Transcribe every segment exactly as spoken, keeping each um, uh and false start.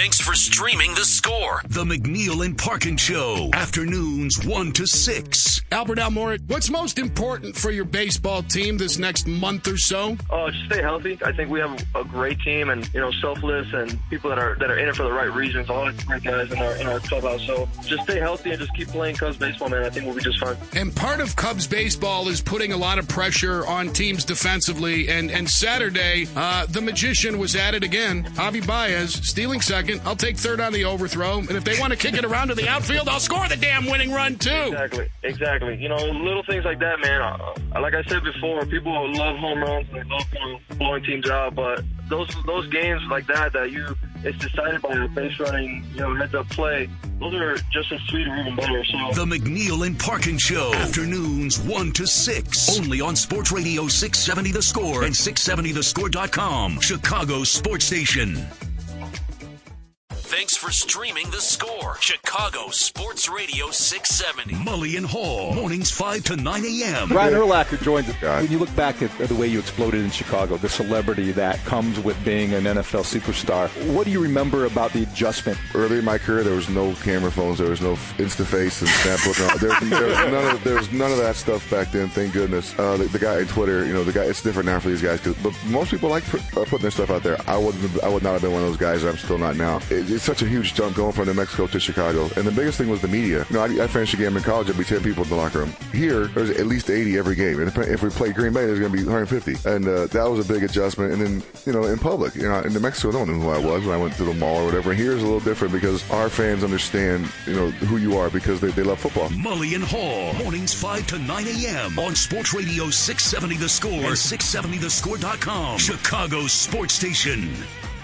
Thanks for streaming The Score. The McNeil and Parkin Show. Afternoons one to six. Albert Almora, what's most important for your baseball team this next month or so? Oh, just stay healthy. I think we have a great team and, you know, selfless and people that are that are in it for the right reasons. A lot of great guys in our in our clubhouse. So just stay healthy and just keep playing Cubs baseball, man. I think we'll be just fine. And part of Cubs baseball is putting a lot of pressure on teams defensively. And, and Saturday, uh, the magician was at it again. Javi Baez stealing second. I'll take third on the overthrow. And if they want to kick it around to the outfield, I'll score the damn winning run, too. Exactly. Exactly. You know, little things like that, man. Uh, like I said before, people love home runs and they love, you know, blowing teams out. But those those games like that, that you it's decided by a base running, you know, heads up play, those are just as sweet or even better. So The McNeil and Parkin Show. Afternoons one to six. Only on Sports Radio six seventy The Score and six seventy the score dot com. Chicago's sports station. Thanks for streaming The Score. Chicago Sports Radio six seventy. Mully and Hall. Mornings five to nine a.m. Ryan Urlacher joins us. When you look back at the way you exploded in Chicago, the celebrity that comes with being an N F L superstar, what do you remember about the adjustment? Early in my career, there was no camera phones. There was no Instaface and Snapbook. There, there, was none of, there was none of that stuff back then, thank goodness. Uh, the, the guy on Twitter, you know, the guy, it's different now for these guys. Cause, but most people like put, uh, putting their stuff out there. I, wouldn't, I would not have been one of those guys, and I'm still not now. It, it's such a huge jump going from New Mexico to Chicago. And the biggest thing was the media. You know, I, I finished a game in college, there'd be ten people in the locker room. Here, there's at least eighty every game. And if, if we play Green Bay, there's going to be one hundred fifty. And uh, that was a big adjustment. And then, you know, in public, you know, in New Mexico, no one knew who I was when I went to the mall or whatever. And here's a little different because our fans understand, you know, who you are because they, they love football. Mully and Hall. Mornings five to nine a.m. on Sports Radio six seventy The Score and six seventy the score dot com. Chicago's sports station.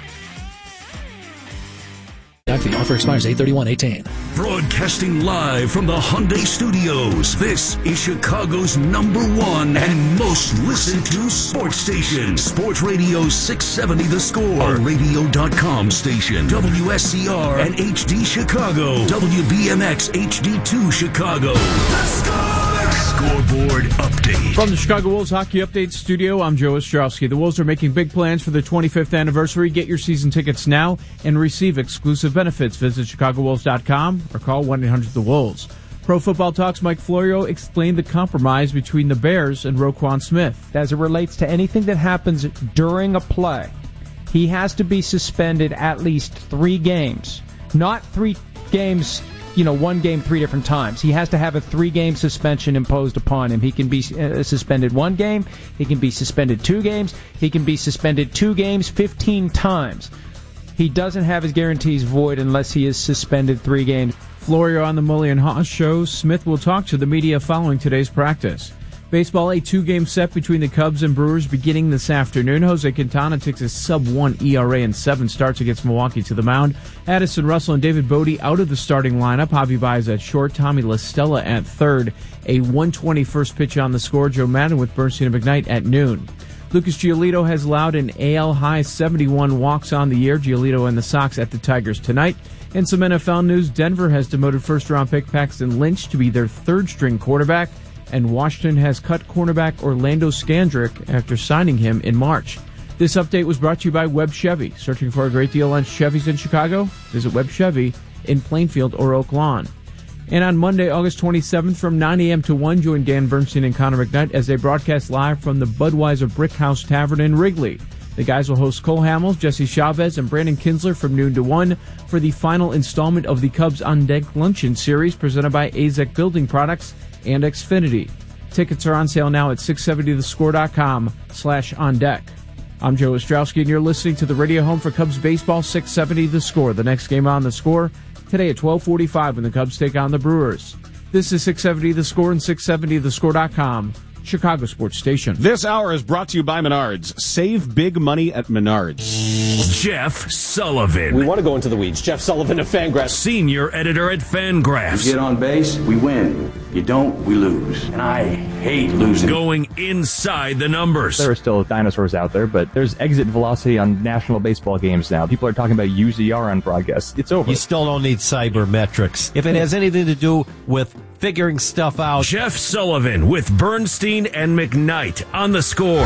The offer expires eight thirty-one eighteen. Broadcasting live from the Hyundai Studios, this is Chicago's number one and most listened to sports station. Sports Radio six seventy The Score, a radio dot com station. W S C R and H D Chicago. W B M X H D two Chicago. The Score! Scoreboard update. From the Chicago Wolves Hockey Update Studio, I'm Joe Ostrowski. The Wolves are making big plans for their twenty-fifth anniversary. Get your season tickets now and receive exclusive benefits. Visit chicago wolves dot com or call one eight hundred the wolves. Pro Football Talk's Mike Florio explained the compromise between the Bears and Roquan Smith. As it relates to anything that happens during a play, he has to be suspended at least three games. Not three games, you know, one game three different times. He has to have a three-game suspension imposed upon him. He can be uh, suspended one game. He can be suspended two games. He can be suspended two games fifteen times. He doesn't have his guarantees void unless he is suspended three games. Florio on the Mully and Haas show. Smith will talk to the media following today's practice. Baseball, a two-game set between the Cubs and Brewers beginning this afternoon. Jose Quintana takes a sub one E R A and seven starts against Milwaukee to the mound. Addison Russell and David Bodie out of the starting lineup. Javi Baez at short, Tommy La Stella at third. A one twenty first pitch on the score. Joe Madden with Bernstein and McKnight at noon. Lucas Giolito has allowed an A L high seventy-one walks on the year. Giolito and the Sox at the Tigers tonight. In some N F L news, Denver has demoted first-round pick Paxton Lynch to be their third-string quarterback, and Washington has cut cornerback Orlando Scandrick after signing him in March. This update was brought to you by Webb Chevy. Searching for a great deal on Chevys in Chicago? Visit Webb Chevy in Plainfield or Oak Lawn. And on Monday, August twenty-seventh, from nine a.m. to one, join Dan Bernstein and Connor McKnight as they broadcast live from the Budweiser Brick House Tavern in Wrigley. The guys will host Cole Hamels, Jesse Chavez, and Brandon Kinsler from noon to one for the final installment of the Cubs On Deck Luncheon Series presented by A Z E C Building Products and Xfinity. Tickets are on sale now at six seventy the score dot com slash on deck. I'm Joe Ostrowski, and you're listening to the radio home for Cubs baseball, six seventy The Score. The next game on The Score today at twelve forty-five when the Cubs take on the Brewers. This is six seventy The Score and six seventy the score dot com, Chicago Sports Station. This hour is brought to you by Menards. Save big money at Menards. Jeff Sullivan. We want to go into the weeds. Jeff Sullivan of Fangraphs. Senior editor at Fangraphs. You get on base, we win. You don't, we lose. And I hate losing. Going inside the numbers. There are still dinosaurs out there, but there's exit velocity on national baseball games now. People are talking about U Z R on broadcasts. It's over. You still don't need cybermetrics. If it has anything to do with figuring stuff out. Jeff Sullivan with Bernstein and McKnight on The Score.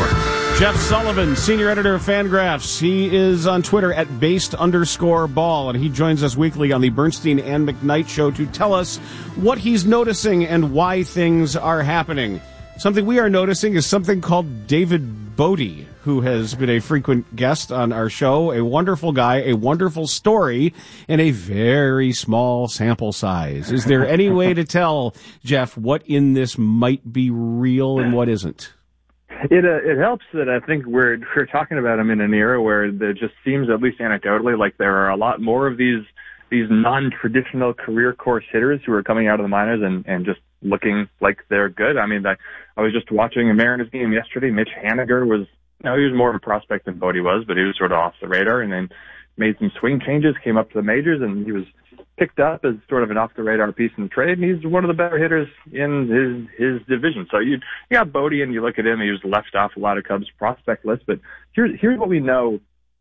Jeff Sullivan, senior editor of Fangraphs. He is on Twitter at based underscore ball, and he joins us weekly on the Bernstein and McKnight Show to tell us what he's noticing and why things are happening. Something we are noticing is something called David Bodie, who has been a frequent guest on our show. A wonderful guy, a wonderful story, and a very small sample size. Is there any way to tell, Jeff, what in this might be real and what isn't? It uh, it helps that I think we're we're talking about him in an era where it just seems, at least anecdotally, like there are a lot more of these these non-traditional career course hitters who are coming out of the minors and, and just looking like they're good. I mean, I, I was just watching a Mariners game yesterday. Mitch Haniger was, you know, he was more of a prospect than Bodie was, but he was sort of off the radar, and then made some swing changes, came up to the majors, and he was picked up as sort of an off-the-radar piece in the trade, and he's one of the better hitters in his his division. So you, you got Bodie, and you look at him, he was left off a lot of Cubs prospect lists, but here's, here's what we know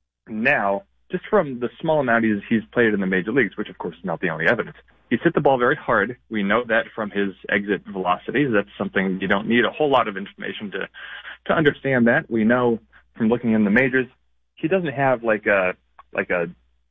now, just from the small amount he's, he's played in the major leagues, which of course is not the only evidence. He's hit the ball very hard. We know that from his exit velocities. That's something you don't need a whole lot of information to, to understand that. We know from looking in the majors, he doesn't have like a, like a,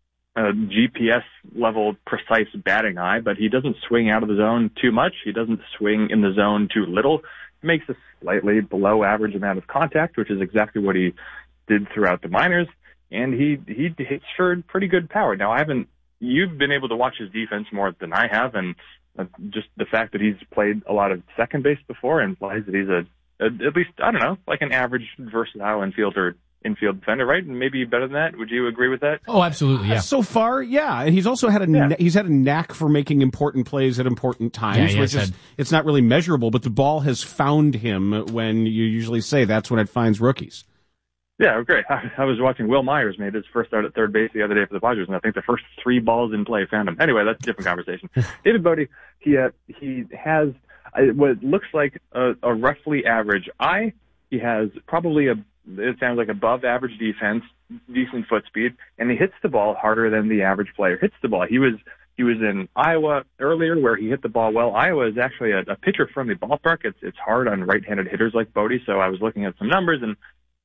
a G P S level precise batting eye, but he doesn't swing out of the zone too much. He doesn't swing in the zone too little. He makes a slightly below average amount of contact, which is exactly what he did throughout the minors. And he, he hits for pretty good power. Now, I haven't, you've been able to watch his defense more than I have, and uh, just the fact that he's played a lot of second base before implies that he's a, a, at least, I don't know, like an average versatile infielder, infield defender, right? And maybe better than that. Would you agree with that? Oh, absolutely, yeah. Uh, so far, yeah. And he's also had a, yeah. he's had a knack for making important plays at important times, yeah, which is, it's not really measurable, but the ball has found him when you usually say that's when it finds rookies. Yeah, great. I, I was watching Will Myers made his first start at third base the other day for the Padres, and I think the first three balls in play found him. Anyway, that's a different conversation. David Bodie, he uh, he has uh, what looks like a, a roughly average eye. He has probably a, it sounds like above average defense, decent foot speed, and he hits the ball harder than the average player hits the ball. He was he was in Iowa earlier where he hit the ball well. Iowa is actually a, a pitcher-friendly ballpark. It's it's hard on right-handed hitters like Bodie, so I was looking at some numbers, and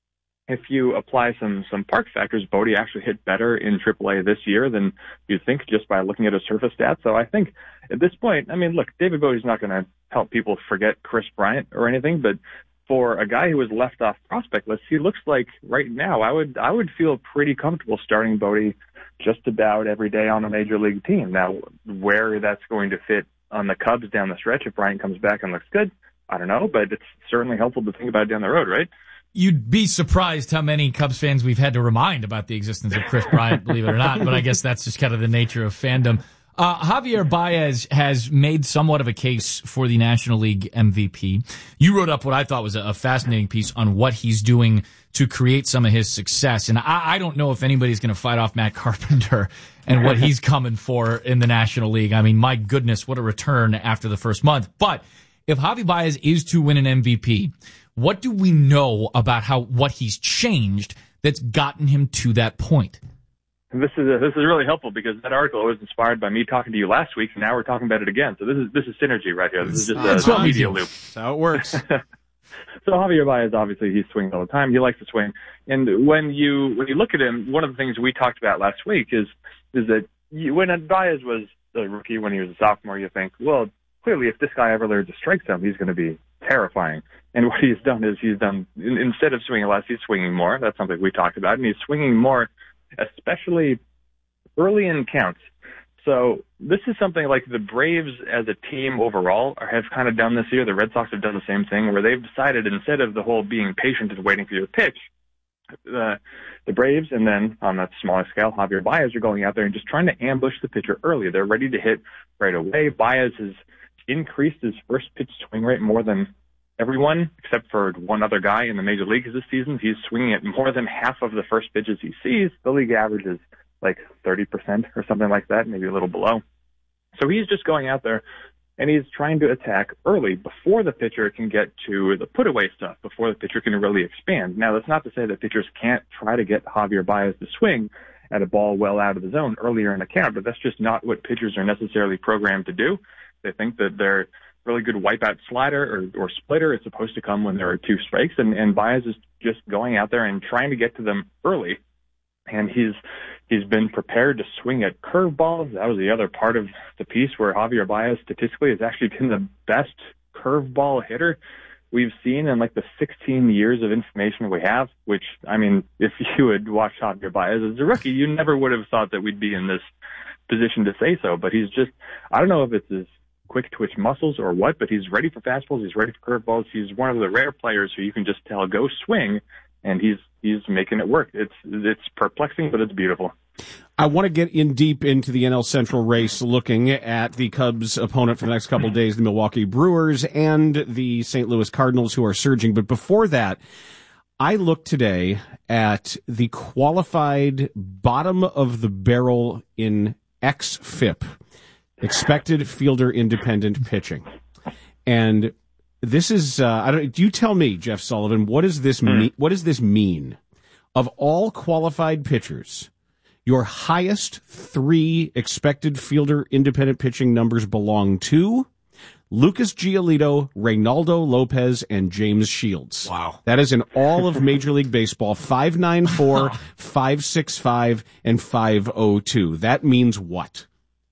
if you apply some, some park factors, Bodie actually hit better in triple A this year than you'd think just by looking at his surface stats. So I think at this point, I mean, look, David Bodie's not going to help people forget Chris Bryant or anything, but for a guy who was left off prospect list, he looks like right now I would I would feel pretty comfortable starting Bodie just about every day on a major league team. Now, where that's going to fit on the Cubs down the stretch, if Bryant comes back and looks good, I don't know, but it's certainly helpful to think about it down the road, right? You'd be surprised how many Cubs fans we've had to remind about the existence of Chris Bryant, believe it or not, but I guess that's just kind of the nature of fandom. Uh, Javier Baez has made somewhat of a case for the National League M V P. You wrote up what I thought was a fascinating piece on what he's doing to create some of his success, and I, I don't know if anybody's going to fight off Matt Carpenter and what he's coming for in the National League. I mean, my goodness, what a return after the first month. But if Javi Baez is to win an M V P, what do we know about how what he's changed that's gotten him to that point? This is a, this is really helpful because that article was inspired by me talking to you last week, and now we're talking about it again. So this is this is synergy right here. This is just That's a media loop. That's how it works. So Javier Baez, obviously, he swings all the time. He likes to swing, and when you when you look at him, one of the things we talked about last week is is that you, when Baez was a rookie, when he was a sophomore, you think, well, clearly, if this guy ever learns to strike zone, he's going to be terrifying. And what he's done is he's done, instead of swinging less, he's swinging more. That's something we talked about. And he's swinging more, especially early in counts. So this is something like the Braves as a team overall have kind of done this year. The Red Sox have done the same thing where they've decided instead of the whole being patient and waiting for your pitch, uh, the Braves and then on that smaller scale, Javier Baez are going out there and just trying to ambush the pitcher early. They're ready to hit right away. Baez has increased his first pitch swing rate more than everyone except for one other guy in the major leagues this season. He's swinging at more than half of the first pitches he sees. The league average is like thirty percent or something like that, maybe a little below. So he's just going out there and he's trying to attack early before the pitcher can get to the put away stuff, before the pitcher can really expand. Now, that's not to say that pitchers can't try to get Javier Baez to swing at a ball well out of the zone earlier in a count, but that's just not what pitchers are necessarily programmed to do. They think that their really good wipeout slider or, or splitter is supposed to come when there are two strikes, and, and Baez is just going out there and trying to get to them early. And he's he's been prepared to swing at curveballs. That was the other part of the piece where Javier Baez statistically has actually been the best curveball hitter we've seen in like the sixteen years of information we have, which, I mean, if you had watched Javier Baez as a rookie, you never would have thought that we'd be in this position to say so. But he's just, I don't know if it's his quick twitch muscles or what, but he's ready for fastballs. He's ready for curveballs. He's one of the rare players who you can just tell go swing, and he's he's making it work. It's it's perplexing, but it's beautiful. I want to get in deep into the N L Central race, looking at the Cubs' opponent for the next couple of days, the Milwaukee Brewers, and the Saint Louis Cardinals, who are surging. But before that, I looked today at the qualified bottom of the barrel in X F I P, expected fielder independent pitching. And this is, uh, I don't, do you tell me, Jeff Sullivan, what does this mean? What does this mean? Of all qualified pitchers, your highest three expected fielder independent pitching numbers belong to Lucas Giolito, Reynaldo Lopez, and James Shields. Wow. That is in all of Major League Baseball, five nine four, five six five, and five oh two. That means what?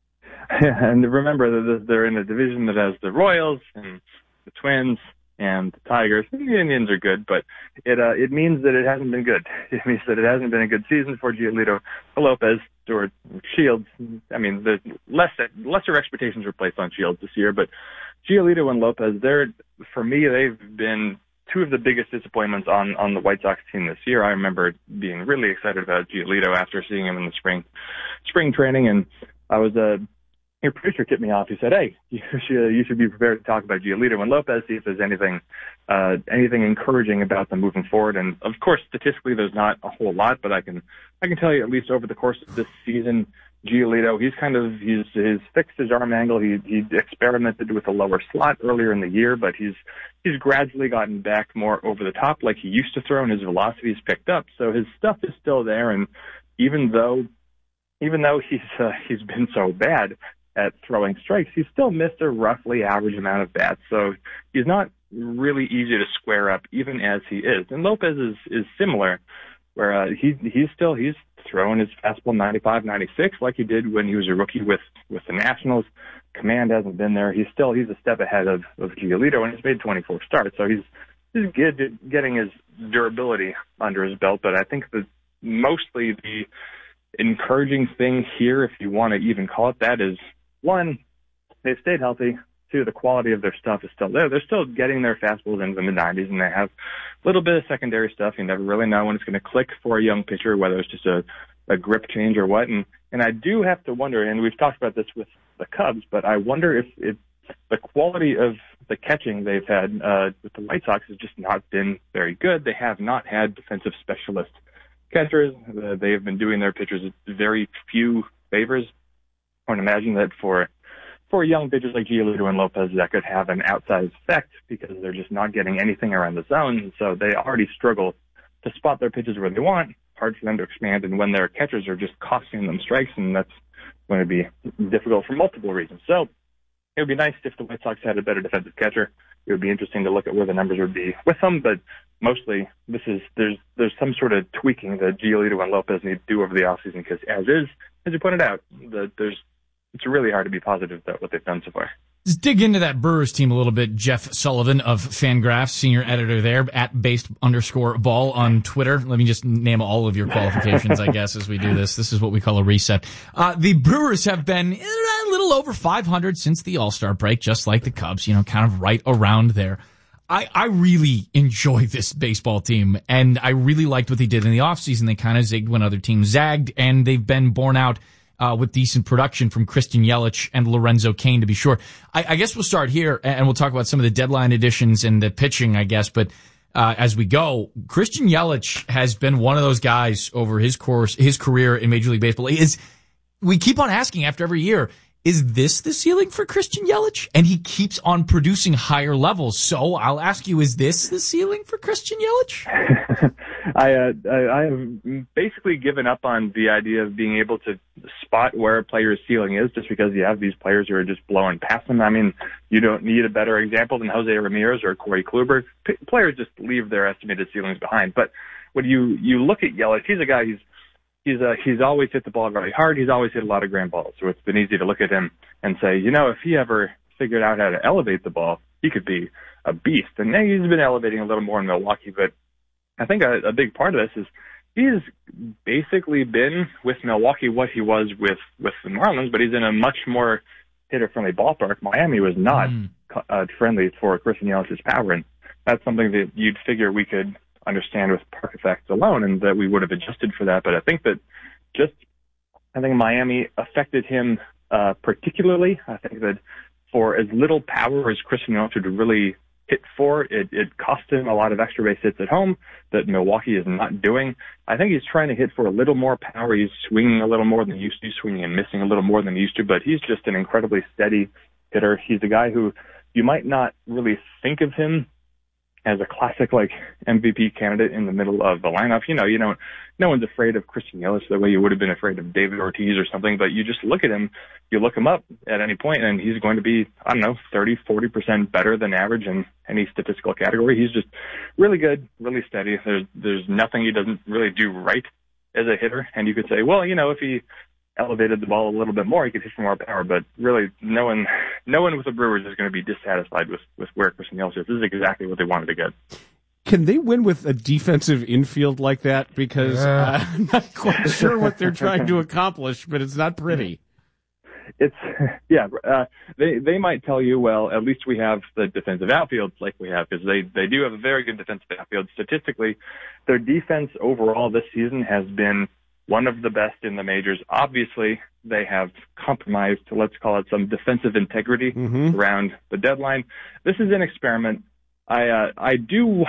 And remember that they're in a division that has the Royals and the Twins and the Tigers. The Indians are good, but it uh, it means that it hasn't been good. It means that it hasn't been a good season for Giolito, Lopez, or Shields. I mean, the less lesser expectations were placed on Shields this year, but Giolito and Lopez, they're, for me, they've been two of the biggest disappointments on, on the White Sox team this year. I remember being really excited about Giolito after seeing him in the spring spring training, and I was a uh, your producer tipped me off. He said, "Hey, you should you should be prepared to talk about Giolito and Lopez, see if there's anything uh, anything encouraging about them moving forward." And of course, statistically, there's not a whole lot, but I can I can tell you at least over the course of this season, Giolito, he's kind of he's he's fixed his arm angle. He he experimented with a lower slot earlier in the year, but he's he's gradually gotten back more over the top like he used to throw, and his velocity's picked up. So his stuff is still there, and even though even though he's uh, he's been so bad at throwing strikes, he's still missed a roughly average amount of bats. So he's not really easy to square up, even as he is. And Lopez is, is similar, where uh, he he's still he's throwing his fastball ninety-five, ninety-six like he did when he was a rookie with, with the Nationals. Command hasn't been there. He's still he's a step ahead of, of Giolito, and he's made twenty-four starts. So he's he's good at getting his durability under his belt. But I think that mostly the encouraging thing here, if you want to even call it that, is one, they've stayed healthy. Two, the quality of their stuff is still there. They're still getting their fastballs into the mid nineties, and they have a little bit of secondary stuff. You never really know when it's going to click for a young pitcher, whether it's just a, a grip change or what. And, and I do have to wonder, and we've talked about this with the Cubs, but I wonder if, if the quality of the catching they've had uh, with the White Sox has just not been very good. They have not had defensive specialist catchers. Uh, they have been doing their pitchers very few favors. I would imagine that for for young pitchers like Giolito and Lopez, that could have an outsized effect because they're just not getting anything around the zone. So they already struggle to spot their pitches where they want. Hard for them to expand, and when their catchers are just costing them strikes, and that's going to be difficult for multiple reasons. So it would be nice if the White Sox had a better defensive catcher. It would be interesting to look at where the numbers would be with them, but mostly this is there's there's some sort of tweaking that Giolito and Lopez need to do over the offseason because, as is, as you pointed out, the, there's it's really hard to be positive about what they've done so far. Let's dig into that Brewers team a little bit. Jeff Sullivan of Fangraphs, senior editor there, at based underscore ball on Twitter. Let me just name all of your qualifications, I guess, as we do this. This is what we call a reset. Uh, the Brewers have been a little over five hundred since the All-Star break, just like the Cubs, you know, kind of right around there. I, I really enjoy this baseball team, and I really liked what they did in the offseason. They kind of zigged when other teams zagged, and they've been borne out Uh, with decent production from Christian Yelich and Lorenzo Cain, to be sure. I, I guess we'll start here, and we'll talk about some of the deadline additions and the pitching, I guess. But uh, as we go, Christian Yelich has been one of those guys over his course, his career in Major League Baseball. Is we keep on asking after every year, is this the ceiling for Christian Yelich? And he keeps on producing higher levels. So I'll ask you, is this the ceiling for Christian Yelich? I, uh, I I have basically given up on the idea of being able to spot where a player's ceiling is just because you have these players who are just blowing past them. I mean, you don't need a better example than Jose Ramirez or Corey Kluber. P- players just leave their estimated ceilings behind. But when you, you look at Yelich, he's a guy who's He's uh, he's always hit the ball really hard. He's always hit a lot of grand balls. So it's been easy to look at him and say, you know, if he ever figured out how to elevate the ball, he could be a beast. And he's been elevating a little more in Milwaukee. But I think a, a big part of this is he's basically been with Milwaukee what he was with, with the Marlins, but he's in a much more hitter-friendly ballpark. Miami was not mm. uh, friendly for Christian Yelich's power, and that's something that you'd figure we could understand with park effects alone, and that we would have adjusted for that. But I think that just, I think Miami affected him uh, particularly. I think that for as little power as Christian Yelich would really hit for, it, it cost him a lot of extra base hits at home that Milwaukee is not doing. I think he's trying to hit for a little more power. He's swinging a little more than he used to, swinging and missing a little more than he used to, but he's just an incredibly steady hitter. He's a guy who you might not really think of him as a classic, like, M V P candidate in the middle of the lineup. You know, you know, no one's afraid of Christian Yelich the way you would have been afraid of David Ortiz or something, but you just look at him, you look him up at any point, and he's going to be, I don't know, thirty, forty percent better than average in any statistical category. He's just really good, really steady. There's, there's nothing he doesn't really do right as a hitter, and you could say, well, you know, if he elevated the ball a little bit more, he could hit for more power, but really no one no one with the Brewers is going to be dissatisfied with, with where Christian Yelich is. This is exactly what they wanted to get. Can they win with a defensive infield like that? Because Yeah. uh, I'm not quite sure what they're trying to accomplish, but it's not pretty. It's, yeah, uh, they they might tell you, well, at least we have the defensive outfield like we have, because they, they do have a very good defensive outfield. Statistically, their defense overall this season has been one of the best in the majors. Obviously, they have compromised, let's call it, some defensive integrity mm-hmm. around the deadline. This is an experiment. I uh, I do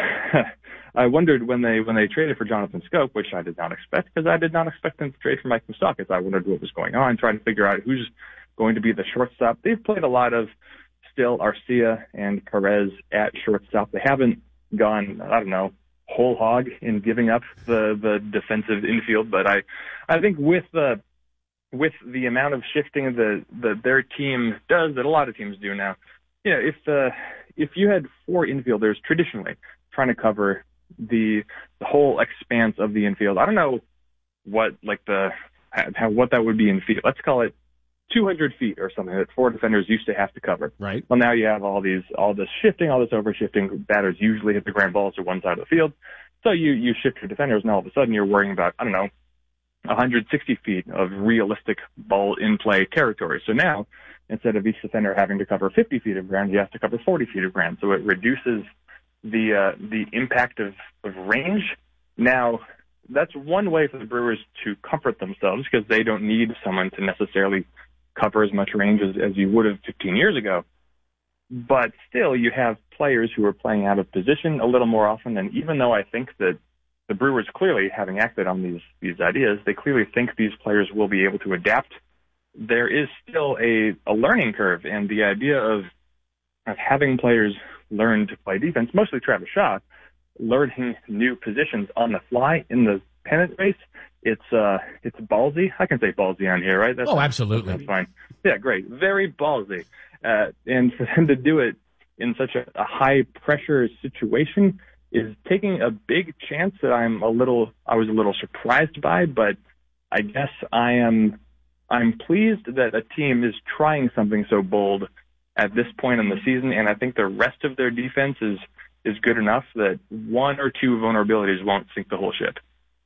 I wondered when they when they traded for Jonathan Scope, which I did not expect, because I did not expect them to trade for Mike Moustakas. I wondered what was going on, trying to figure out who's going to be the shortstop. They've played a lot of still Arcia and Perez at shortstop. They haven't gone, I don't know, whole hog in giving up the, the defensive infield, but I, I think with the with the amount of shifting that the, their team does, that a lot of teams do now, you know, if uh, if you had four infielders traditionally trying to cover the the whole expanse of the infield, I don't know what like the how, what that would be in feet. Let's call it two hundred feet or something that four defenders used to have to cover. Right. Well, now you have all these, all this shifting, all this overshifting. Batters usually hit the ground balls to one side of the field. So you, you shift your defenders, and all of a sudden you're worrying about, I don't know, one hundred sixty feet of realistic ball in play territory. So now, instead of each defender having to cover fifty feet of ground, he has to cover forty feet of ground. So it reduces the, uh, the impact of, of range. Now, that's one way for the Brewers to comfort themselves, because they don't need someone to necessarily cover as much range as, as you would have fifteen years ago. But still, you have players who are playing out of position a little more often. And even though I think that the Brewers clearly, having acted on these, these ideas, they clearly think these players will be able to adapt, there is still a, a learning curve. And the idea of, of having players learn to play defense, mostly Travis Shaw, learning new positions on the fly in the pennant race, it's uh, it's ballsy. I can say ballsy on here, right? That's, oh, absolutely. That's fine. Yeah, great. Very ballsy. Uh, and for them to do it in such a, a high-pressure situation is taking a big chance that I'm a little, I was a little surprised by, but I guess I am, I'm pleased that a team is trying something so bold at this point in the season, and I think the rest of their defense is, is good enough that one or two vulnerabilities won't sink the whole ship.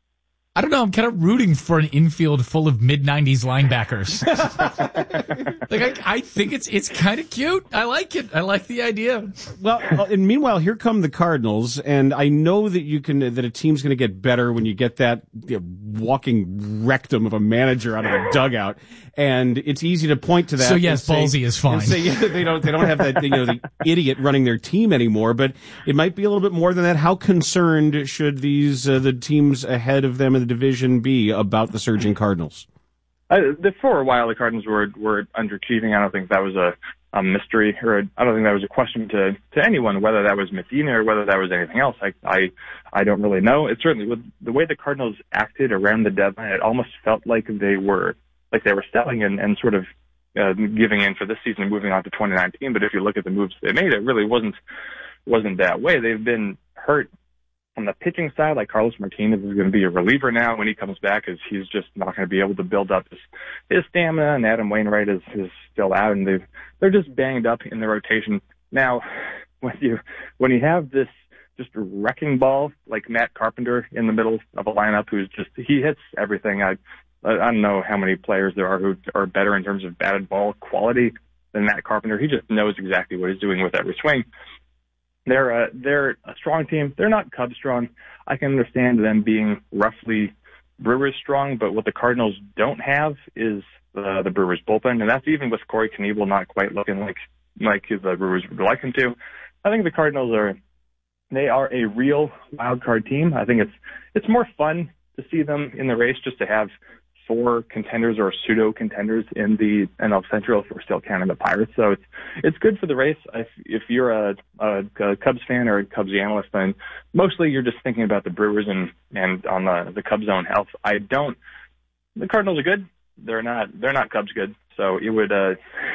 I don't know. I'm kind of rooting for an infield full of mid nineties linebackers. like I, I think it's it's kind of cute. I like it. I like the idea. Well, and meanwhile, here come the Cardinals, and I know that you can that a team's going to get better when you get that you know, walking rectum of a manager out of a dugout, and it's easy to point to that. So yes, say, ballsy is fine. And say, yeah, they don't they don't have that you know the idiot running their team anymore, but it might be a little bit more than that. How concerned should these uh, the teams ahead of them in the division be about the surging Cardinals? I, the, for a while, the Cardinals were were underachieving. I don't think that was a, a mystery, or a, I don't think that was a question to, to anyone, whether that was Medina or whether that was anything else. I I, I don't really know. It certainly, with the way the Cardinals acted around the deadline, it almost felt like they were like they were selling and, and sort of uh, giving in for this season and moving on to twenty nineteen. But if you look at the moves they made, it really wasn't wasn't that way. They've been hurt on the pitching side. Like Carlos Martinez is going to be a reliever now when he comes back, as he's just not going to be able to build up his, his stamina. And Adam Wainwright is, is still out, and they've they're just banged up in the rotation. Now, when you when you have this just wrecking ball like Matt Carpenter in the middle of a lineup, who's just he hits everything. I I don't know how many players there are who are better in terms of batted ball quality than Matt Carpenter. He just knows exactly what he's doing with every swing. They're a, they're a strong team. They're not Cubs strong. I can understand them being roughly Brewers strong, but what the Cardinals don't have is the, the Brewers bullpen, and that's even with Corey Knebel not quite looking like like the Brewers would like him to. I think the Cardinals are they are a real wild card team. I think it's it's more fun to see them in the race just to have four contenders or pseudo contenders in the N L Central if we're still counting the Pirates. So it's it's good for the race. If, if you're a, a, a Cubs fan or a Cubs analyst, then mostly you're just thinking about the Brewers and, and on the, the Cubs' own health. I don't. The Cardinals are good. They're not. They're not Cubs good. So it would. Uh,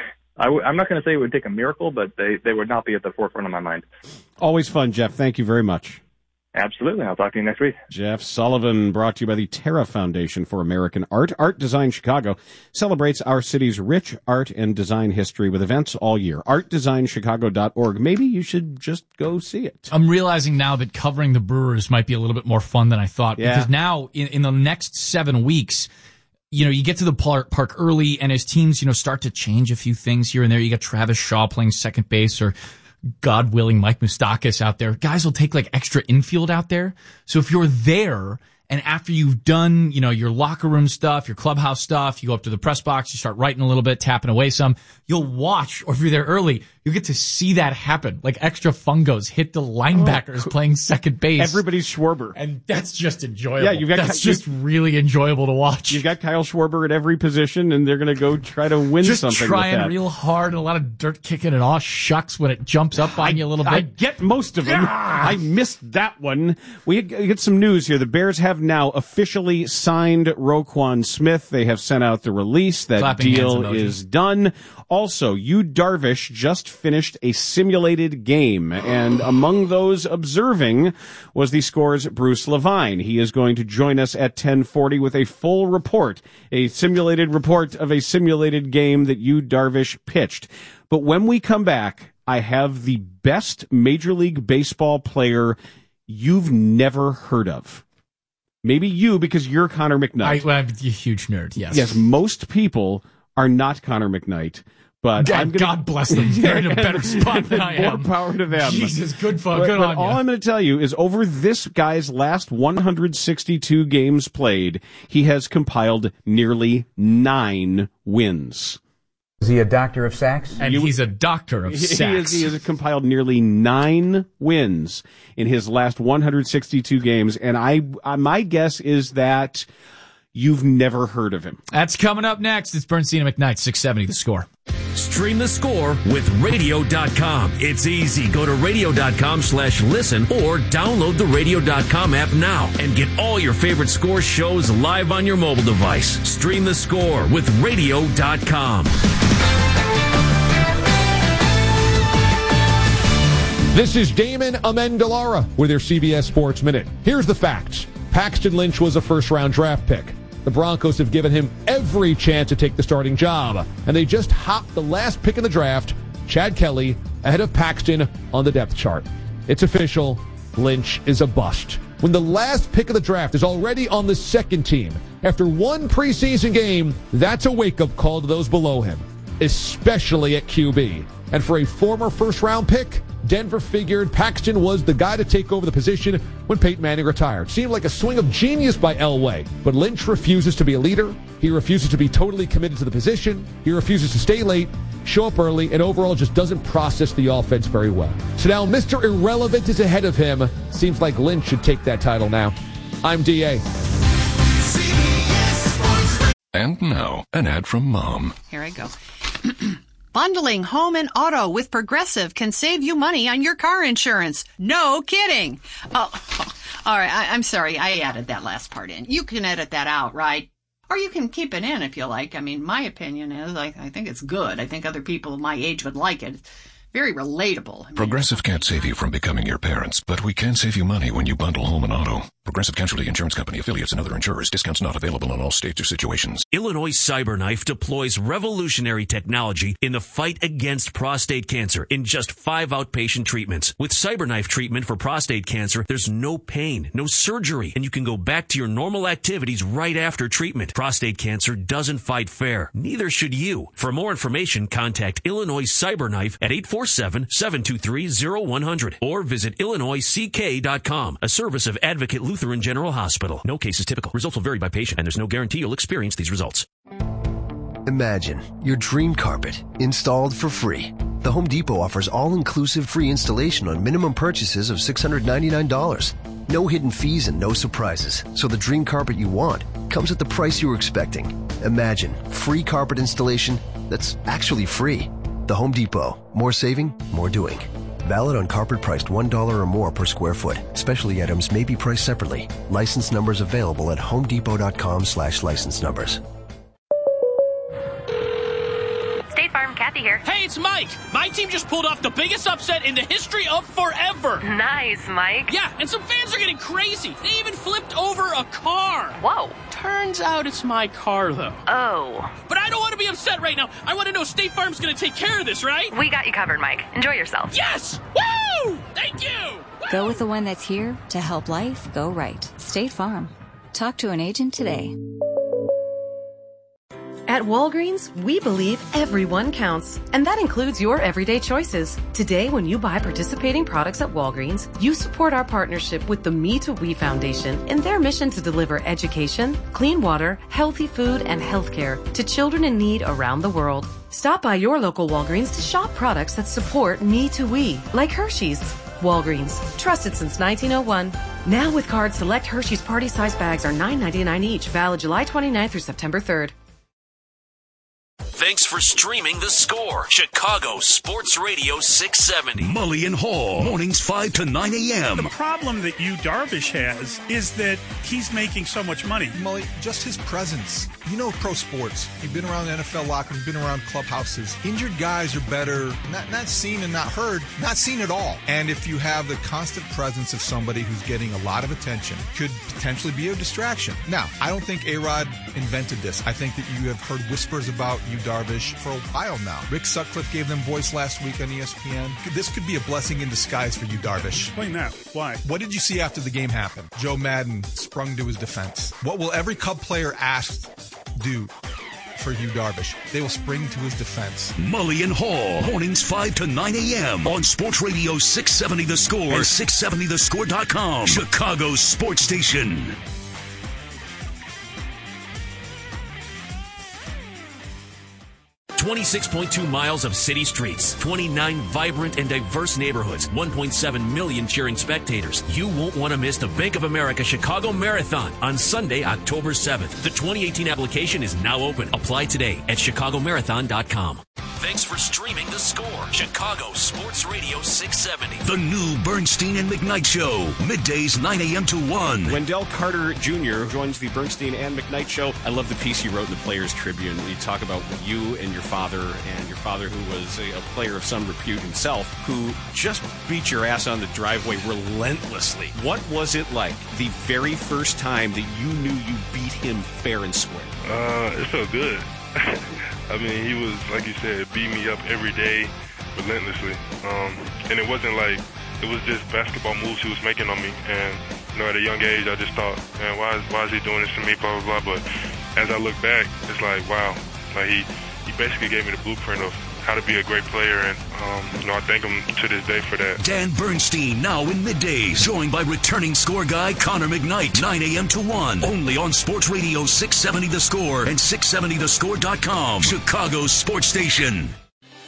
I w- I'm not going to say it would take a miracle, but they, they would not be at the forefront of my mind. Always fun, Jeff. Thank you very much. Absolutely. I'll talk to you next week. Jeff Sullivan, brought to you by the Terra Foundation for American Art. Art Design Chicago celebrates our city's rich art and design history with events all year. art design chicago dot org. Maybe you should just go see it. I'm realizing now that covering the Brewers might be a little bit more fun than I thought. Yeah. Because now, in, in the next seven weeks, you know, you get to the park, park early, and as teams, you know, start to change a few things here and there. You got Travis Shaw playing second base, or God willing, Mike Moustakas out there. Guys will take like extra infield out there. So if you're there and after you've done, you know, your locker room stuff, your clubhouse stuff, you go up to the press box, you start writing a little bit, tapping away some, you'll watch, or if you're there early, you get to see that happen. Like extra fungos hit the linebackers oh, playing second base. Everybody's Schwarber. And that's just enjoyable. Yeah, you've got that's just really enjoyable to watch. You've got Kyle Schwarber at every position, and they're going to go try to win just something trying with that. real hard, and a lot of dirt kicking, and aw shucks when it jumps up on I, you a little bit. I get most of them. Yeah. I missed that one. We get some news here. The Bears have now officially signed Roquan Smith. They have sent out the release. That Clapping deal is done. Also, Yu Darvish just finished a simulated game, and among those observing was the Score's Bruce Levine. He is going to join us at ten forty with a full report, a simulated report of a simulated game that Yu Darvish pitched. But when we come back, I have the best Major League Baseball player you've never heard of. Maybe you, because you're Connor McKnight. I, well, I'm a huge nerd, yes. Yes, most people are not Connor McKnight. But God, I'm gonna, God bless them. They're in a better spot than I am. More power to them. Jesus, good fun. But, good but on all you. I'm going to tell you is over this guy's last one hundred sixty-two games played, he has compiled nearly nine wins. Is he a doctor of sacks? And you, he's a doctor of he, sacks. He, is, he has compiled nearly nine wins in his last one hundred sixty-two games, and I, I my guess is that you've never heard of him. That's coming up next. It's Bernstein and McKnight, six seventy The Score. Stream The Score with radio dot com. It's easy. Go to radio dot com slash listen or download the radio dot com app now and get all your favorite Score shows live on your mobile device. Stream The Score with radio dot com. This is Damon Amendolara with your C B S Sports Minute. Here's the facts. Paxton Lynch was a first-round draft pick. The Broncos have given him every chance to take the starting job, and they just hopped the last pick in the draft, Chad Kelly, ahead of Paxton on the depth chart. It's official. Lynch is a bust. When the last pick of the draft is already on the second team, after one preseason game, that's a wake-up call to those below him, especially at Q B. And for a former first-round pick, Denver figured Paxton was the guy to take over the position when Peyton Manning retired. Seemed like a swing of genius by Elway. But Lynch refuses to be a leader. He refuses to be totally committed to the position. He refuses to stay late, show up early, and overall just doesn't process the offense very well. So now Mister Irrelevant is ahead of him. Seems like Lynch should take that title now. I'm D A. And now, an ad from Mom. Here I go. Bundling home and auto with Progressive can save you money on your car insurance. No kidding. Oh, all right. I, I'm sorry. I added that last part in. You can edit that out, right? Or you can keep it in if you like. I mean, my opinion is I, I think it's good. I think other people my age would like it. It's very relatable. I mean, Progressive can't save you from becoming your parents, but we can save you money when you bundle home and auto. Progressive Casualty Insurance Company, affiliates, and other insurers. Discounts not available in all states or situations. Illinois CyberKnife deploys revolutionary technology in the fight against prostate cancer in just five outpatient treatments. With CyberKnife treatment for prostate cancer, there's no pain, no surgery, and you can go back to your normal activities right after treatment. Prostate cancer doesn't fight fair. Neither should you. For more information, contact Illinois CyberKnife at eight four seven, seven two three, zero one zero zero or visit illinois c k dot com, a service of Advocate Lutheran General Hospital. No case is typical. Results will vary by patient, and there's no guarantee you'll experience these results. Imagine your dream carpet installed for free. The Home Depot offers all-inclusive free installation on minimum purchases of six hundred ninety-nine dollars. No hidden fees and no surprises, so the dream carpet you want comes at the price you were expecting. Imagine free carpet installation that's actually free. The Home Depot. More saving, more doing. Valid on carpet priced one dollar or more per square foot. Specialty items may be priced separately. License numbers available at homedepot.com slash license numbers. State Farm, Kathy here. Hey, it's Mike. My team just pulled off the biggest upset in the history of forever. Nice, Mike. Yeah, and some fans are getting crazy. They even flipped over a car. Whoa. Turns out it's my car, though. Oh. But I don't want to be upset right now. I want to know State Farm's going to take care of this, right? We got you covered, Mike. Enjoy yourself. Yes! Woo! Thank you! Woo! Go with the one that's here to help life go right. State Farm. Talk to an agent today. At Walgreens, we believe everyone counts, and that includes your everyday choices. Today, when you buy participating products at Walgreens, you support our partnership with the Me to We Foundation in their mission to deliver education, clean water, healthy food, and healthcare to children in need around the world. Stop by your local Walgreens to shop products that support Me to We, like Hershey's. Walgreens, trusted since nineteen oh one. Now with cards, select Hershey's party size bags are nine ninety-nine each, valid July twenty-ninth through September third. Thanks for streaming The Score, Chicago Sports Radio six seventy. Mully and Hall, mornings five to nine a.m. The problem that Yu Darvish has is that he's making so much money. Mully, just his presence. You know pro sports. You've been around the N F L locker room, been around clubhouses. Injured guys are better, not, not seen and not heard, not seen at all. And if you have the constant presence of somebody who's getting a lot of attention, could potentially be a distraction. Now, I don't think A-Rod invented this. I think that you have heard whispers about Yu Darvish for a while now. Rick Sutcliffe gave them voice last week on E S P N. This could be a blessing in disguise for Yu Darvish. Explain that. Why? What did you see after the game happened? Joe Madden sprung to his defense. What will every Cub player ask do for Yu Darvish? They will spring to his defense. Mully and Hall, mornings five to nine a.m. on Sports Radio six seventy The Score and six seventy the score dot com, Chicago's sports station. twenty-six point two miles of city streets, twenty-nine vibrant and diverse neighborhoods, one point seven million cheering spectators. You won't want to miss the Bank of America Chicago Marathon on Sunday, October seventh. The twenty eighteen application is now open. Apply today at chicago marathon dot com. Thanks for streaming The Score, Chicago Sports Radio six seventy. The new Bernstein and McKnight Show, middays nine a.m. to one. Wendell Carter Junior joins the Bernstein and McKnight Show. I love the piece he wrote in the Players Tribune. You talk about you and your father, and your father who was a, a player of some repute himself, who just beat your ass on the driveway relentlessly. What was it like the very first time that you knew you beat him fair and square? Uh, it felt good. I mean, he was, like you said, beat me up every day relentlessly. Um, and it wasn't like, it was just basketball moves he was making on me. And, you know, at a young age, I just thought, man, why is, why is he doing this to me, blah, blah, blah. But as I look back, it's like, wow, like he, he basically gave me the blueprint of how to be a great player, and um, you know, I thank him to this day for that. Dan Bernstein, now in middays, joined by returning score guy Connor McKnight, nine a.m. to one, only on Sports Radio six seventy The Score and six seventy the score dot com, Chicago's sports station.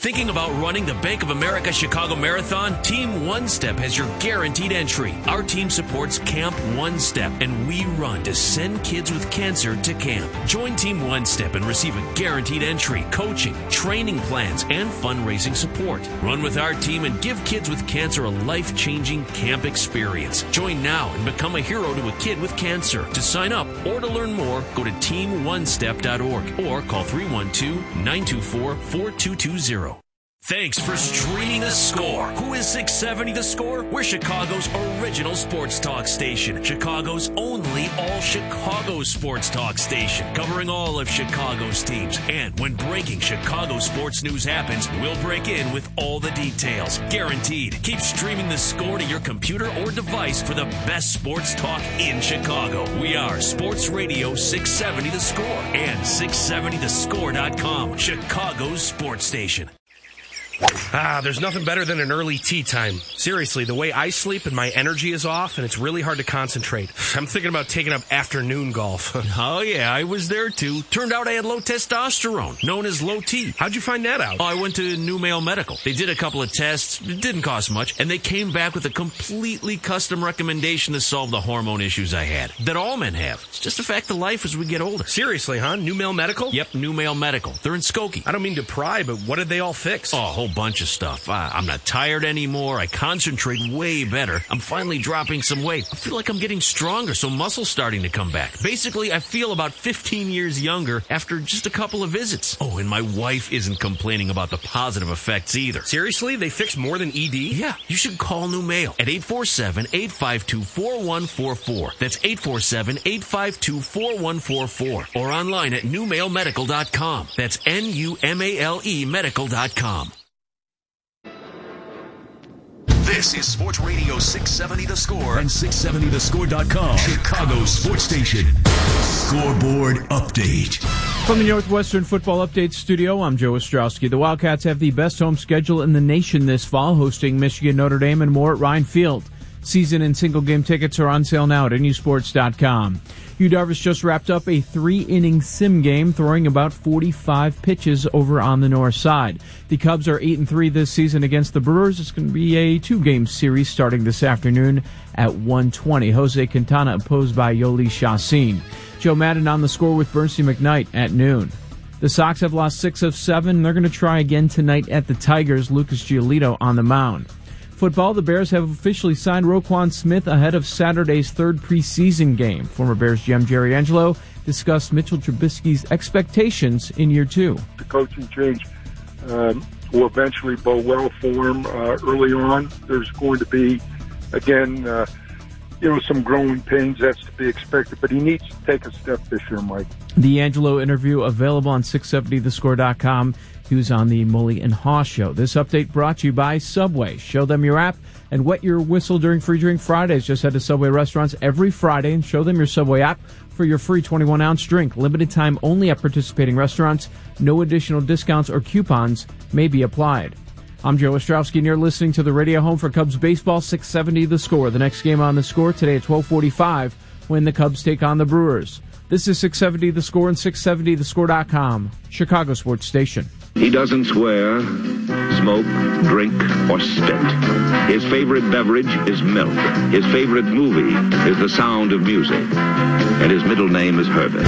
Thinking about running the Bank of America Chicago Marathon? Team One Step has your guaranteed entry. Our team supports Camp One Step, and we run to send kids with cancer to camp. Join Team One Step and receive a guaranteed entry, coaching, training plans, and fundraising support. Run with our team and give kids with cancer a life-changing camp experience. Join now and become a hero to a kid with cancer. To sign up or to learn more, go to team one step dot org or call three one two, nine two four, four two two zero. Thanks for streaming The Score. Who is six seventy The Score? We're Chicago's original sports talk station. Chicago's only all-Chicago sports talk station. Covering all of Chicago's teams. And when breaking Chicago sports news happens, we'll break in with all the details. Guaranteed. Keep streaming The Score to your computer or device for the best sports talk in Chicago. We are Sports Radio six seventy The Score and six seventy the score dot com. Chicago's sports station. Ah, there's nothing better than an early tea time. Seriously, the way I sleep and my energy is off, and it's really hard to concentrate. I'm thinking about taking up afternoon golf. Oh, yeah, I was there, too. Turned out I had low testosterone, known as low T. How'd you find that out? Oh, I went to New Male Medical. They did a couple of tests. It didn't cost much, and they came back with a completely custom recommendation to solve the hormone issues I had, that all men have. It's just a fact of life as we get older. Seriously, huh? New Male Medical? Yep, New Male Medical. They're in Skokie. I don't mean to pry, but what did they all fix? Oh, a whole bunch of stuff. Uh, I'm not tired anymore. I concentrate way better. I'm finally dropping some weight. I feel like I'm getting stronger, so muscle's starting to come back. Basically, I feel about fifteen years younger after just a couple of visits. Oh, and my wife isn't complaining about the positive effects either. Seriously? They fix more than E D? Yeah, you should call New Male at eight four seven, eight five two, four one four four. That's eight four seven, eight five two, four one four four. Or online at new male medical dot com. That's N U M A L E medical dot com. This is Sports Radio six seventy The Score and six seventy the score dot com, Chicago's sports station. Scoreboard update. From the Northwestern Football Update Studio, I'm Joe Ostrowski. The Wildcats have the best home schedule in the nation this fall, hosting Michigan, Notre Dame, and more at Ryan Field. Season and single-game tickets are on sale now at N U sports dot com. Yu Darvish just wrapped up a three-inning sim game, throwing about forty-five pitches over on the north side. The Cubs are eight and three this season against the Brewers. It's going to be a two-game series starting this afternoon at one twenty. Jose Quintana opposed by Yoli Chacin. Joe Madden on the score with Bernstein McKnight at noon. The Sox have lost six of seven. They're going to try again tonight at the Tigers. Lucas Giolito on the mound. Football, the Bears have officially signed Roquan Smith ahead of Saturday's third preseason game. Former Bears G M Jerry Angelo discussed Mitchell Trubisky's expectations in year two. The coaching change um, will eventually bode well for him uh, early on. There's going to be, again, uh, you know, some growing pains. That's to be expected, but he needs to take a step this year, Mike. The Angelo interview available on six seventy the score dot com. He was on the Mully and Haw Show. This update brought to you by Subway. Show them your app and wet your whistle during Free Drink Fridays. Just head to Subway restaurants every Friday and show them your Subway app for your free twenty-one ounce drink. Limited time only at participating restaurants. No additional discounts or coupons may be applied. I'm Joe Ostrowski, and you're listening to the radio home for Cubs baseball, six seventy The Score. The next game on the score today at twelve forty-five when the Cubs take on the Brewers. This is six seventy The Score and six seventy the score dot com, Chicago sports station. He doesn't swear, smoke, drink, or spit. His favorite beverage is milk. His favorite movie is The Sound of Music. And his middle name is Herbert.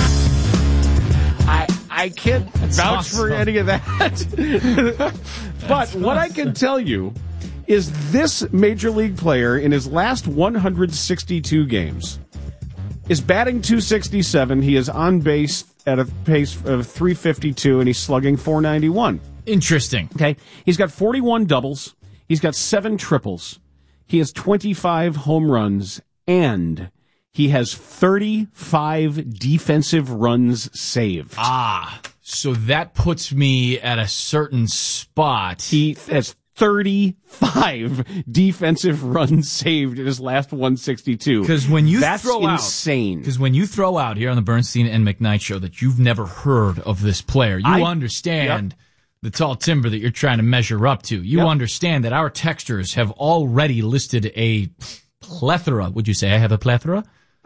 I I can't That's vouch awesome. for any of that. But what I can tell you is this major league player in his last one hundred sixty-two games is batting two sixty-seven. He is on base at a pace of three fifty-two, and he's slugging four ninety-one. Interesting. Okay. He's got forty-one doubles. He's got seven triples. He has twenty-five home runs, and he has thirty-five defensive runs saved. Ah, so that puts me at a certain spot. He has thirty-five defensive runs saved in his last one sixty-two. Because when you That's throw insane. Because when you throw out here on the Bernstein and McKnight show that you've never heard of this player, you I, understand yep. the tall timber that you're trying to measure up to. You yep. understand that our texters have already listed a plethora. Would you say I have a plethora?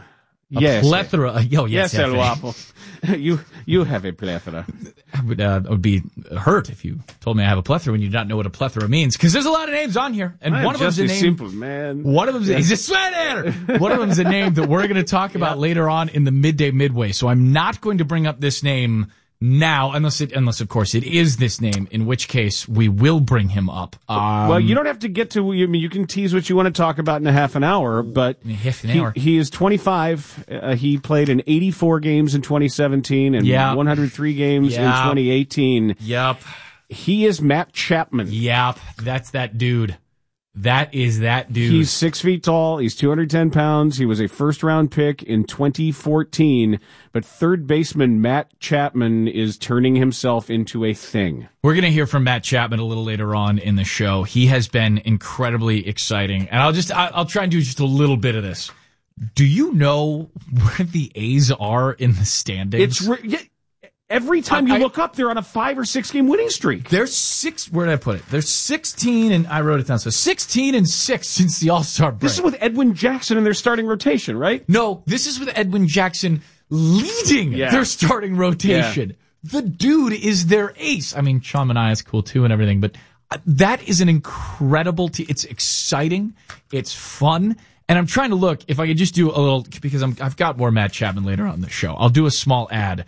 A yes. plethora. Uh, oh, yes, yes, El Wapo. you you have a plethora. I would, uh, I would be hurt if you told me I have a plethora when you don't know what a plethora means, because there's a lot of names on here, and I one of them's a just name. a simple man. One of them's Yeah. he's a sweater. One of them's a name that we're going to talk about yeah. later on in the midday midway. So I'm not going to bring up this name now, unless it, unless of course it is this name, in which case we will bring him up. Um, well, you don't have to get to. I mean, you can tease what you want to talk about in a half an hour, but half an he, hour. he is twenty-five. Uh, he played in eighty-four games in twenty seventeen and yep. one hundred three games yep. in twenty eighteen. Yep. He is Matt Chapman. Yep. That's that dude. That is that dude. He's six feet tall. He's two hundred ten pounds. He was a first round pick in twenty fourteen, but third baseman Matt Chapman is turning himself into a thing. We're going to hear from Matt Chapman a little later on in the show. He has been incredibly exciting. And I'll just, I'll try and do just a little bit of this. Do you know where the A's are in the standings? It's, re- yeah. Every time you I, look up, they're on a five or six game winning streak. They're six. Where did I put it? They're sixteen, and I wrote it down. So sixteen and six since the All Star break. This is with Edwin Jackson in their starting rotation, right? No, this is with Edwin Jackson leading yeah. their starting rotation. Yeah. The dude is their ace. I mean, Sean Manaea is cool too and everything, but that is an incredible team. It's exciting. It's fun. And I'm trying to look if I could just do a little, because I'm, I've got more Matt Chapman later on in the show. I'll do a small ad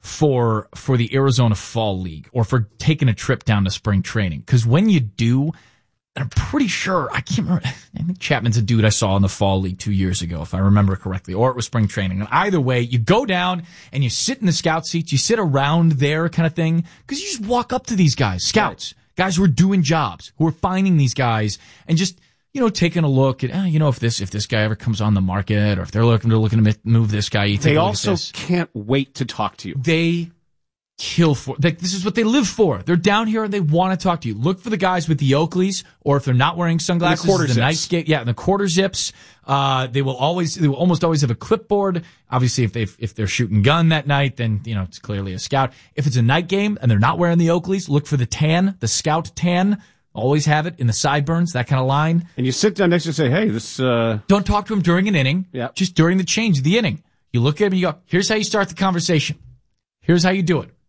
for for the Arizona Fall League, or for taking a trip down to spring training. Because when you do, and I'm pretty sure, I can't remember, I think Chapman's a dude I saw in the Fall League two years ago, if I remember correctly, or it was spring training. And either way, you go down and you sit in the scout seats, you sit around there kind of thing, because you just walk up to these guys, scouts, right. guys who are doing jobs, who are finding these guys, and just, you know, taking a look at, eh, you know, if this if this guy ever comes on the market, or if they're looking to looking to move this guy, you take they a look also at this. Can't wait to talk to you. They kill for they, this is what they live for. They're down here and they want to talk to you. Look for the guys with the Oakleys, or if they're not wearing sunglasses, the quarter the zips. night skate, yeah, and the quarter zips. Uh, they will always, they will almost always have a clipboard. Obviously, if they if they're shooting gun that night, then you know it's clearly a scout. If it's a night game and they're not wearing the Oakleys, look for the tan, the scout tan. Always have it in the sideburns, that kind of line. And you sit down next to say, hey, this... Uh... Don't talk to him during an inning. Yeah. Just during the change of the inning. You look at him and you go, here's how you start the conversation. Here's how you do it.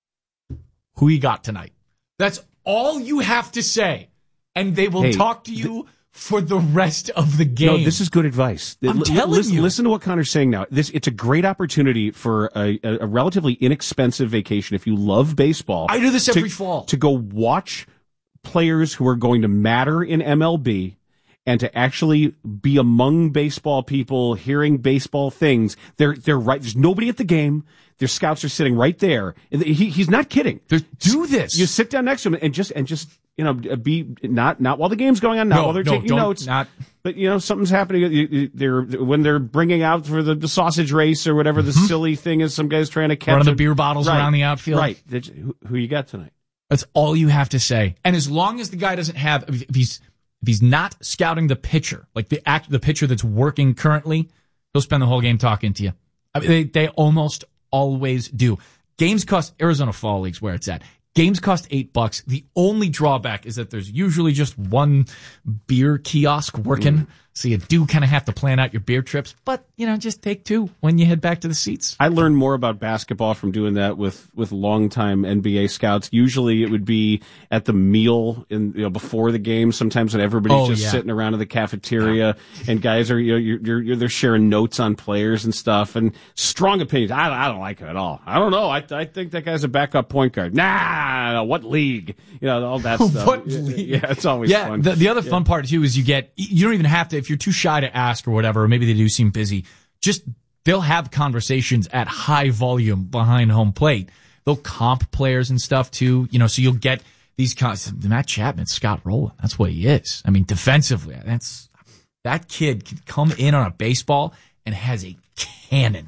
Who you got tonight? That's all you have to say. And they will hey, talk to you th- for the rest of the game. No, this is good advice. I'm L- telling listen, you. Listen to what Connor's saying now. This It's a great opportunity for a, a relatively inexpensive vacation if you love baseball. I do this every to, fall. To go watch players who are going to matter in M L B, and to actually be among baseball people, hearing baseball things. They're they're right. There's nobody at the game. Their scouts are sitting right there. He, he's not kidding. There's, do this. You sit down next to him and just and just you know be not not while the game's going on, not no, while they're no, taking notes, not. But you know something's happening. They're when they're bringing out for the, the sausage race or whatever the mm-hmm. silly thing is. Some guy's trying to catch running the the beer bottles right, around the outfield. Right. Who, who you got tonight? That's all you have to say. And as long as the guy doesn't have, if he's if he's not scouting the pitcher, like the act, the pitcher that's working currently, he'll spend the whole game talking to you. I mean, they they almost always do. Games cost, Arizona Fall League's where it's at. Games cost eight bucks. The only drawback is that there's usually just one beer kiosk working. Mm. So you do kind of have to plan out your beer trips, but you know, just take two when you head back to the seats. I learned more about basketball from doing that with, with longtime N B A scouts. Usually it would be at the meal in, you know, before the game. Sometimes when everybody's oh, just yeah. sitting around in the cafeteria yeah. and guys are, you know, you're, you're, you're, they're sharing notes on players and stuff and strong opinions. I, I don't like it at all. I don't know. I, I think that guy's a backup point guard. Nah, what league? You know, all that stuff. What league? Yeah, it's always yeah, fun. The, the other yeah. fun part too is you get, you don't even have to, if you're too shy to ask or whatever, or maybe they do seem busy, just they'll have conversations at high volume behind home plate. They'll comp players and stuff too, you know, so you'll get these guys. Matt Chapman, Scott Rowland, that's what he is. I mean, defensively, that's that kid can come in on a baseball and has a cannon.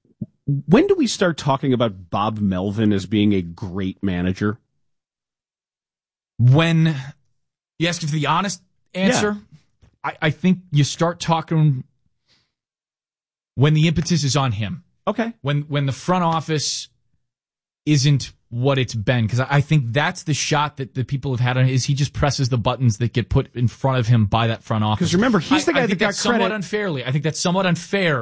When do we start talking about Bob Melvin as being a great manager? When you ask for the honest answer, yeah. I, I think you start talking when the impetus is on him. Okay. When when the front office isn't what it's been, because I, I think that's the shot that the people have had on is he just presses the buttons that get put in front of him by that front office. Because remember, he's the guy I, I that think got that's credit somewhat unfairly. I think that's somewhat unfair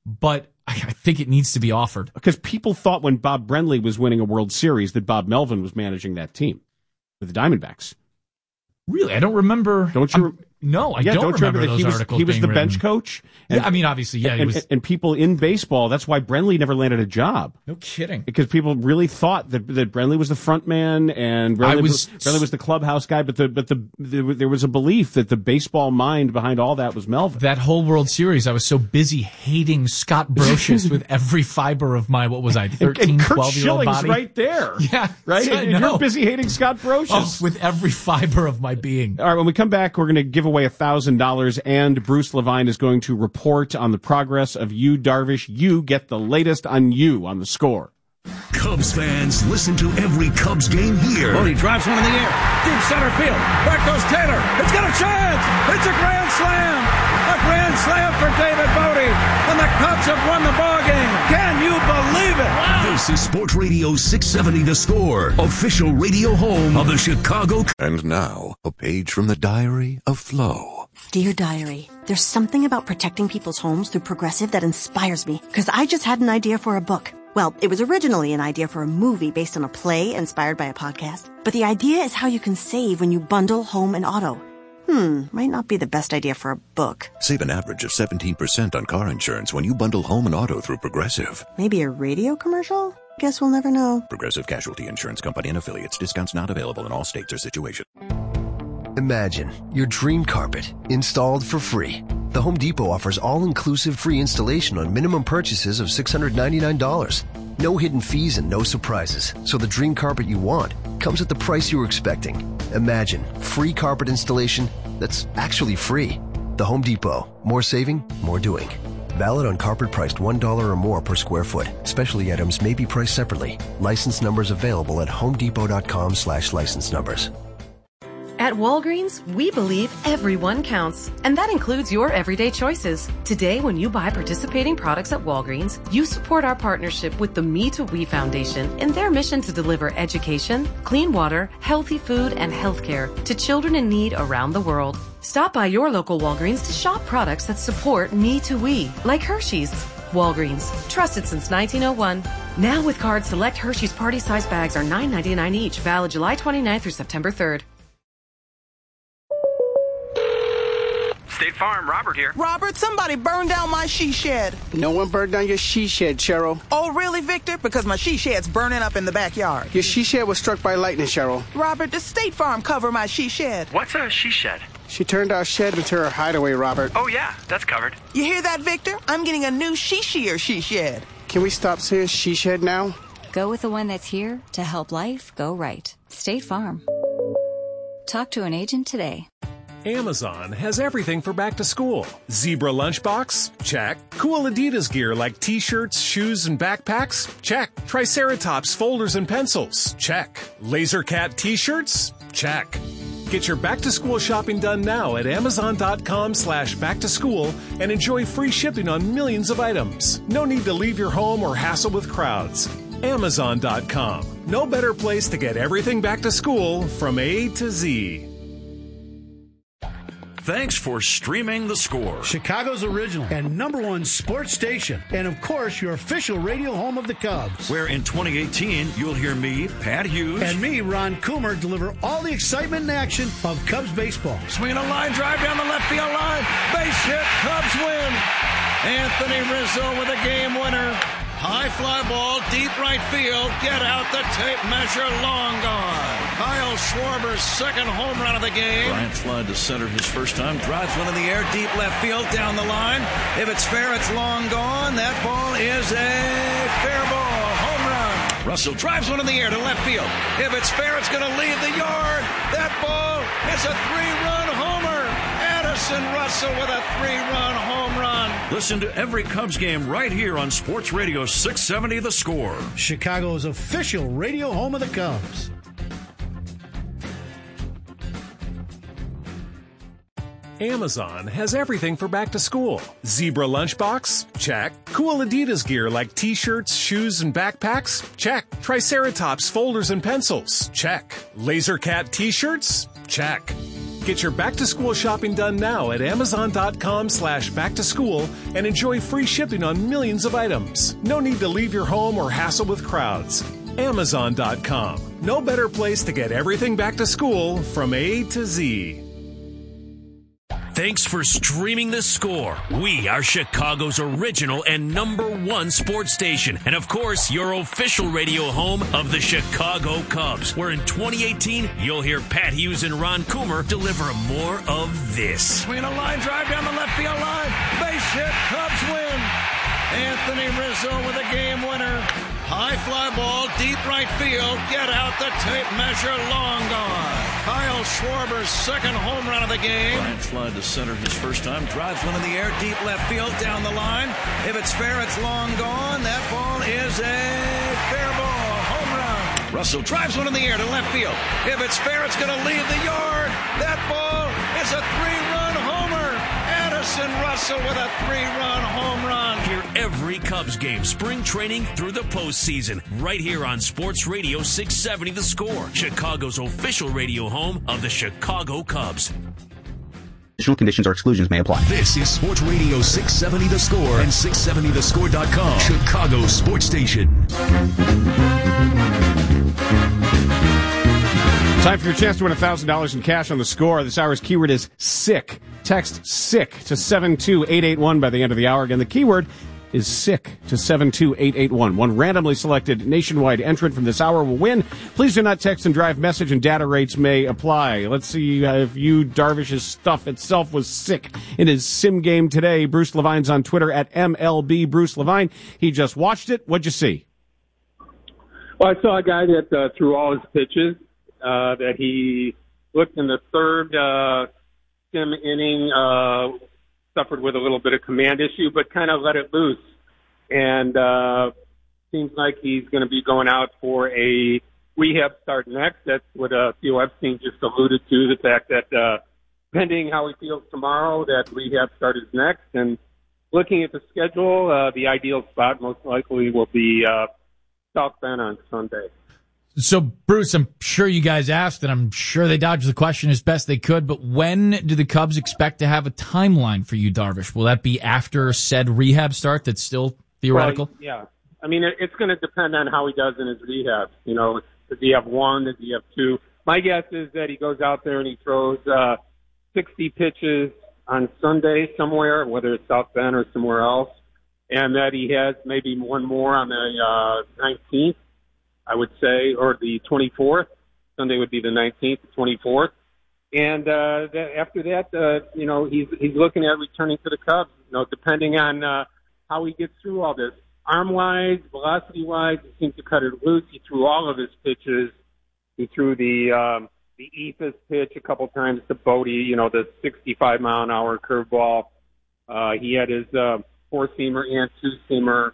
but I, I think it needs to be offered. Because people thought when Bob Brenly was winning a World Series that Bob Melvin was managing that team with the Diamondbacks. Really? I don't remember. Don't you? I'm, no, I yeah, don't, don't remember, remember that those he was, articles he was being the written. bench coach? And, yeah, I mean, obviously, yeah. And, He was, and, and people in baseball, that's why Brenly never landed a job. no kidding. Because people really thought that that Brenly was the front man and Brenly was, was Brenly was the clubhouse guy, but the but the, the there was a belief that the baseball mind behind all that was Melvin. That whole World Series, I was so busy hating Scott Brocious with every fiber of my, what was I, thirteen, and, and Kurt twelve-year-old Schilling's body? right there. Yeah. Right? I And know. you're busy hating Scott Brocious. Oh, with every fiber of my being. All right, when we come back, we're going to give away one thousand dollars, and Bruce Levine is going to report on the progress of Yu Darvish. You get the latest on you on the Score. Cubs fans, listen to every Cubs game here. Bodie drives one in the air. Deep center field. Back goes Taylor. It's got a chance. It's a grand slam. A grand slam for David Bodie. And the Cubs have won the ball game. Can you believe it? Wow. This is Sports Radio six seventy The Score, official radio home of the Chicago. And now, a page from the diary of Flo. Dear Diary, there's something about protecting people's homes through Progressive that inspires me, because I just had an idea for a book. Well, it was originally an idea for a movie based on a play inspired by a podcast. But the idea is how you can save when you bundle home and auto. Hmm, might not be the best idea for a book. Save an average of seventeen percent on car insurance when you bundle home and auto through Progressive. Maybe a radio commercial? Guess we'll never know. Progressive Casualty Insurance Company and Affiliates. Discounts not available in all states or situations. Imagine your dream carpet installed for free. The Home Depot offers all-inclusive free installation on minimum purchases of six hundred ninety-nine dollars. No hidden fees and no surprises, so the dream carpet you want comes at the price you were expecting. Imagine free carpet installation that's actually free. The Home Depot. More saving, more doing. Valid on carpet priced one dollar or more per square foot. Specialty items may be priced separately. License numbers available at homedepot.com slash license numbers. At Walgreens, we believe everyone counts, and that includes your everyday choices. Today, when you buy participating products at Walgreens, you support our partnership with the Me to We Foundation in their mission to deliver education, clean water, healthy food, and healthcare to children in need around the world. Stop by your local Walgreens to shop products that support Me to We, like Hershey's. Walgreens, trusted since nineteen oh one. Now with cards, select Hershey's party size bags are nine ninety-nine each, valid July twenty-ninth through September third. State Farm, Robert here. Robert, somebody burned down my she shed. No one burned down your she shed, Cheryl. Oh, really, Victor? Because my she shed's burning up in the backyard. Your she shed was struck by lightning, Cheryl. Robert, does State Farm cover my she shed? What's a she shed? She turned our shed into her hideaway, Robert. Oh, yeah, that's covered. You hear that, Victor? I'm getting a new she-shear she shed. Can we stop saying she shed now? Go with the one that's here to help life go right. State Farm. Talk to an agent today. Amazon has everything for back to school. Zebra lunchbox? Check. Cool Adidas gear like t-shirts, shoes, and backpacks? Check. Triceratops folders and pencils? Check. Laser Cat t-shirts? Check. Get your back to school shopping done now at amazon.com slash back to school and enjoy free shipping on millions of items. No need to leave your home or hassle with crowds. amazon dot com. No better place to get everything back to school from A to Z. Thanks for streaming The Score, Chicago's original and number one sports station, and of course your official radio home of the Cubs, where in twenty eighteen you'll hear me, Pat Hughes, and me, Ron Coomer, deliver all the excitement and action of Cubs baseball. Swinging a line drive down the left field line, base hit, Cubs win. Anthony Rizzo with a game winner. High fly ball, deep right field. Get out the tape measure, long gone. Kyle Schwarber's second home run of the game. Bryant flied to center his first time. Drives one in the air, deep left field, down the line. If it's fair, it's long gone. That ball is a fair ball. Home run. Russell drives one in the air to left field. If it's fair, it's going to leave the yard. That ball is a three-run homer. Addison Russell with a three-run home run. Listen to every Cubs game right here on Sports Radio six seventy The Score, Chicago's official radio home of the Cubs. Amazon has everything for back to school. Zebra lunchbox? Check. Cool Adidas gear like t-shirts, shoes, and backpacks? Check. Triceratops folders and pencils? Check. Laser Cat t-shirts? Check. Get your back-to-school shopping done now at amazon.com slash back-to-school and enjoy free shipping on millions of items. No need to leave your home or hassle with crowds. amazon dot com. No better place to get everything back to school from A to Z. Thanks for streaming The Score. We are Chicago's original and number one sports station. And of course, your official radio home of the Chicago Cubs, where in twenty eighteen, you'll hear Pat Hughes and Ron Coomer deliver more of this. Swing a line drive down the left field line. Base hit. Cubs win. Anthony Rizzo with a game winner. High fly ball, deep right field. Get out the tape measure, long gone. Kyle Schwarber's second home run of the game. Bryant fly to center his first time. Drives one in the air, deep left field, down the line. If it's fair, it's long gone. That ball is a fair ball. Home run. Russell drives one in the air to left field. If it's fair, it's going to leave the yard. That ball is a three-run homer. Addison Russell with a three-run home run. Hear every Cubs game, spring training through the postseason, right here on Sports Radio six seventy The Score, Chicago's official radio home of the Chicago Cubs. Additional conditions or exclusions may apply. This is Sports Radio six seventy The Score and six seventy the score dot com, Chicago sports station. Time for your chance to win one thousand dollars in cash on The Score. This hour's keyword is sick. Text SICK to seven two eight eight one by the end of the hour. Again, the keyword is SICK to seven two eight eight one. One randomly selected nationwide entrant from this hour will win. Please do not text and drive. Message and data rates may apply. Let's see if you, Darvish's stuff itself was sick in his sim game today. Bruce Levine's on Twitter at M L B Bruce Levine. He just watched it. What'd you see? Well, I saw a guy that uh, threw all his pitches, uh, that he looked in the third uh, sim inning, uh, suffered with a little bit of command issue, but kind of let it loose. And uh, seems like he's going to be going out for a rehab start next. That's what uh, Theo Epstein just alluded to, the fact that uh, pending how he feels tomorrow, that rehab start is next. And looking at the schedule, uh, the ideal spot most likely will be uh, South Bend on Sunday. So, Bruce, I'm sure you guys asked, and I'm sure they dodged the question as best they could, but when do the Cubs expect to have a timeline for you, Darvish? Will that be after said rehab start that's still theoretical? Well, yeah. I mean, it, it's going to depend on how he does in his rehab. You know, does he have one? Does he have two? My guess is that he goes out there and he throws uh, sixty pitches on Sunday somewhere, whether it's South Bend or somewhere else, and that he has maybe one more on the uh, nineteenth. I would say, or the twenty-fourth. Sunday would be the nineteenth, the twenty-fourth. And uh, that, after that, uh, you know, he's he's looking at returning to the Cubs, you know, depending on uh, how he gets through all this. Arm-wise, velocity-wise, he seems to cut it loose. He threw all of his pitches. He threw the um, the Ephus pitch a couple times to Bodie, you know, the sixty-five mile an hour curveball. Uh, he had his uh, four-seamer and two-seamer.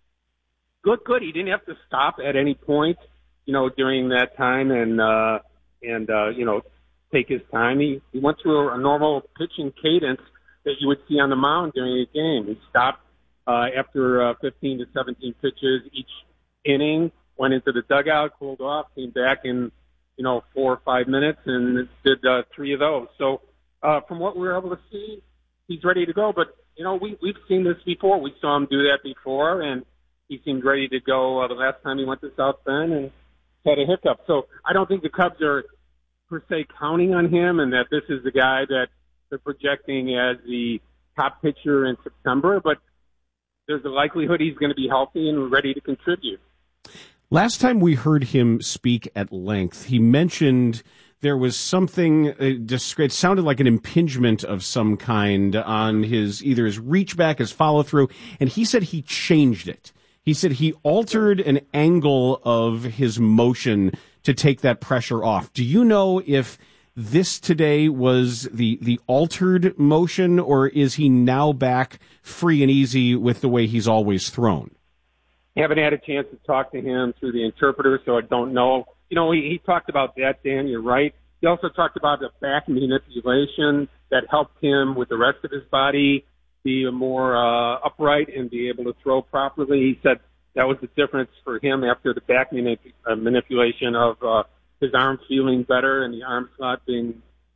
Looked good. He didn't have to stop at any point, you know, during that time and, uh, and, uh, you know, take his time. He, he went through a, a normal pitching cadence that you would see on the mound during a game. He stopped, uh, after, uh, fifteen to seventeen pitches each inning, went into the dugout, cooled off, came back in, you know, four or five minutes and did, uh, three of those. So, uh, from what we were able to see, he's ready to go. But, you know, we, we've seen this before. We saw him do that before, and he seemed ready to go uh, the last time he went to South Bend and had a hiccup. So I don't think the Cubs are, per se, counting on him and that this is the guy that they're projecting as the top pitcher in September. But there's a likelihood he's going to be healthy and ready to contribute. Last time we heard him speak at length, he mentioned there was something, uh, it sounded like an impingement of some kind on his, either his reach back, his follow through, and he said he changed it. He said he altered an angle of his motion to take that pressure off. Do you know if this today was the, the altered motion, or is he now back free and easy with the way he's always thrown? I haven't had a chance to talk to him through the interpreter, so I don't know. You know, he, he talked about that, Dan, you're right. He also talked about the back manipulation that helped him with the rest of his body be more uh, upright and be able to throw properly. He said that was the difference for him after the back manip- uh, manipulation of uh, his arm feeling better and the arm slot being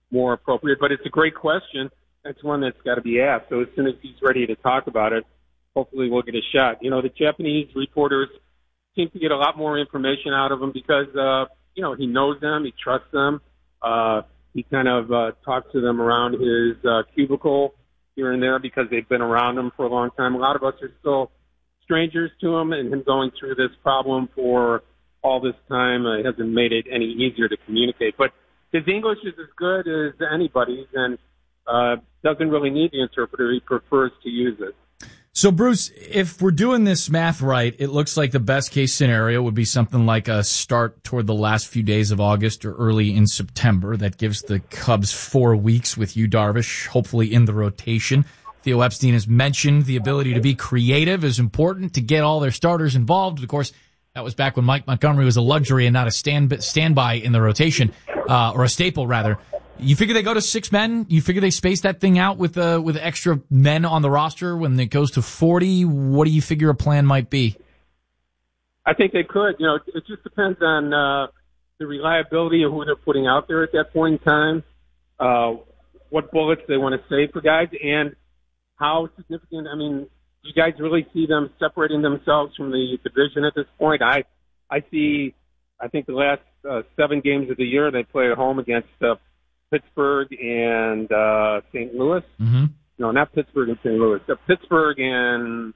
more appropriate. But it's a great question. It's one that's got to be asked. So as soon as he's ready to talk about it, hopefully we'll get a shot. You know, the Japanese reporters seem to get a lot more information out of him because, uh, you know, he knows them, he trusts them. Uh, he kind of uh, talks to them around his uh, cubicle here and there because they've been around him for a long time. A lot of us are still strangers to him, and him going through this problem for all this time uh, hasn't made it any easier to communicate. But his English is as good as anybody's, and uh, doesn't really need the interpreter. He prefers to use it. So, Bruce, if we're doing this math right, it looks like the best case scenario would be something like a start toward the last few days of August or early in September. That gives the Cubs four weeks with Yu Darvish, hopefully in the rotation. Theo Epstein has mentioned the ability to be creative is important to get all their starters involved. Of course, that was back when Mike Montgomery was a luxury and not a stand standby in the rotation, uh, or a staple, rather. You figure they go to six men? You figure they space that thing out with uh, with extra men on the roster when it goes to forty? What do you figure a plan might be? I think they could. You know, it just depends on uh, the reliability of who they're putting out there at that point in time, uh, what bullets they want to save for guys, and how significant. I mean, do you guys really see them separating themselves from the division at this point? I I see. I think the last uh, seven games of the year they play at home against Uh, Pittsburgh and uh, Saint Louis. Mm-hmm. No, not Pittsburgh and Saint Louis. Uh, Pittsburgh and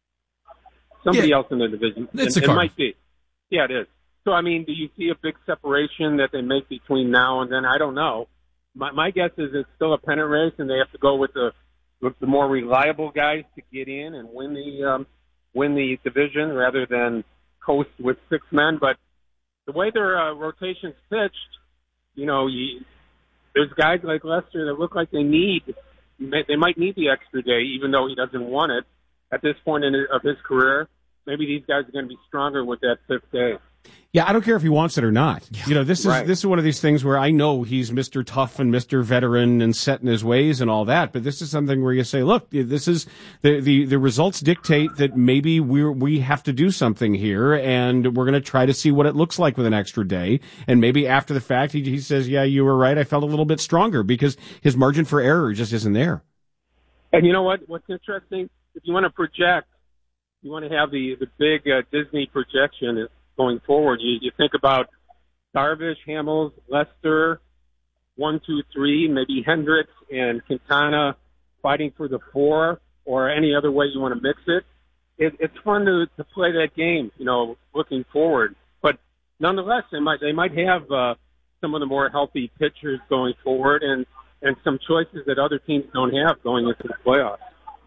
somebody yeah. else in the division. It's it, a it might be. Yeah, it is. So, I mean, do you see a big separation that they make between now and then? I don't know. My, my guess is it's still a pennant race, and they have to go with the with the more reliable guys to get in and win the um, win the division rather than coast with six men. But the way their uh, rotation's pitched, you know, you, there's guys like Lester that look like they need, they might need the extra day, even though he doesn't want it at this point in, of his career. Maybe these guys are going to be stronger with that fifth day. Yeah, I don't care if he wants it or not. Yeah. You know, this is right. this is one of these things where I know he's Mister Tough and Mister Veteran and set in his ways and all that, but this is something where you say, look, this is the the, the results dictate that maybe we we have to do something here, and we're going to try to see what it looks like with an extra day. And maybe after the fact, he, he says, yeah, you were right. I felt a little bit stronger because his margin for error just isn't there. And you know what? What's interesting? If you want to project, you want to have the the big uh, Disney projection going forward. You, you think about Darvish, Hamels, Lester, one, two, three, maybe Hendricks and Quintana fighting for the four, or any other way you want to mix it. it it's fun to, to play that game, you know, looking forward. But nonetheless, they might they might have uh, some of the more healthy pitchers going forward, and and some choices that other teams don't have going into the playoffs.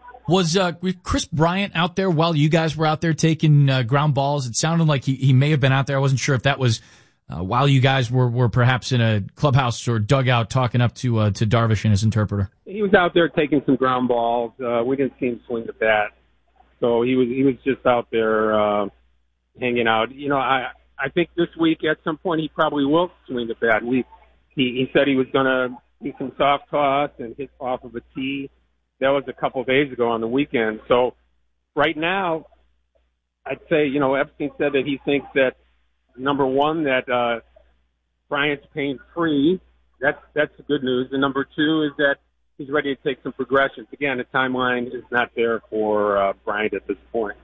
Was uh, Chris Bryant out there while you guys were out there taking uh, ground balls? It sounded like he, he may have been out there. I wasn't sure if that was uh, while you guys were, were perhaps in a clubhouse or dugout talking up to uh, to Darvish and his interpreter. He was out there taking some ground balls. Uh, we didn't see him swing the bat, so he was he was just out there uh, hanging out. You know, I I think this week at some point he probably will swing the bat. We he, he said he was going to do some soft toss and hit off of a tee. That was a couple of days ago on the weekend. So right now, I'd say, you know, Epstein said that he thinks that, number one, that uh, Bryant's pain-free. That's that's the good news. And number two is that he's ready to take some progressions. Again, the timeline is not there for uh, Bryant at this point.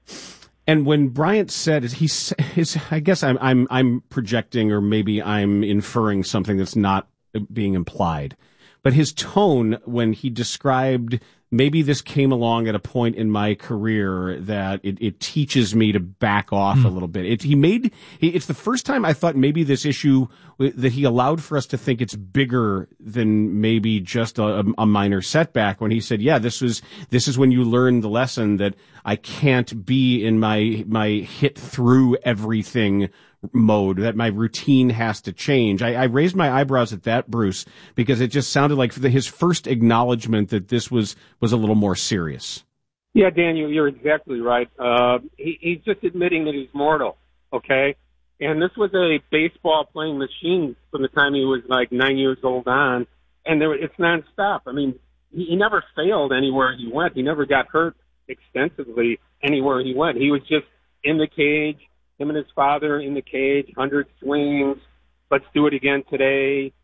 And when Bryant said, he his, I guess I'm I'm I'm projecting, or maybe I'm inferring something that's not being implied. But his tone when he described maybe this came along at a point in my career that it, it teaches me to back off mm. a little bit. It, he made it's the first time I thought maybe this issue that he allowed for us to think it's bigger than maybe just a, a minor setback. When he said, "Yeah, this was this is when you learn the lesson that I can't be in my my hit through everything mode, that my routine has to change." I, I raised my eyebrows at that, Bruce, because it just sounded like the, his first acknowledgement that this was, was a little more serious. Yeah, Daniel, you're exactly right. Uh, he, he's just admitting that he's mortal, okay? And this was a baseball playing machine from the time he was like nine years old on, and there, it's nonstop. I mean, he, he never failed anywhere he went. He never got hurt extensively anywhere he went. He was just in the cage, him and his father in the cage, one hundred swings, let's do it again today,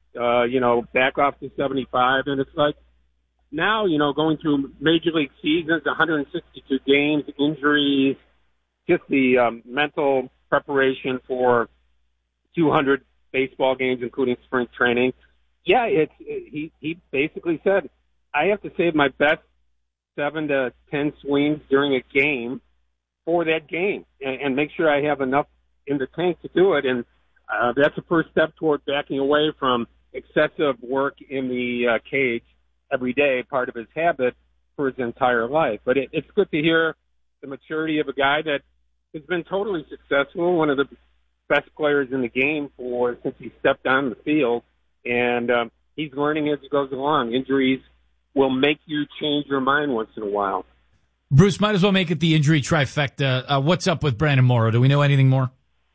uh, you know, back off to seventy-five. And it's like now, you know, going through major league seasons, one hundred sixty-two games, injuries, just the um, mental preparation for two hundred baseball games, including spring training. Yeah, it's it, he he basically said, I have to save my best seven to ten swings during a game for that game and, and make sure I have enough in the tank to do it. And uh, that's the first step toward backing away from excessive work in the uh, cage every day, part of his habit for his entire life. But it, it's good to hear the maturity of a guy that has been totally successful, one of the best players in the game for since he stepped on the field. And um, he's learning as he goes along. Injuries will make you change your mind once in a while. Bruce, might as well make it the injury trifecta. Uh, what's up with Brandon Morrow? Do we know anything more?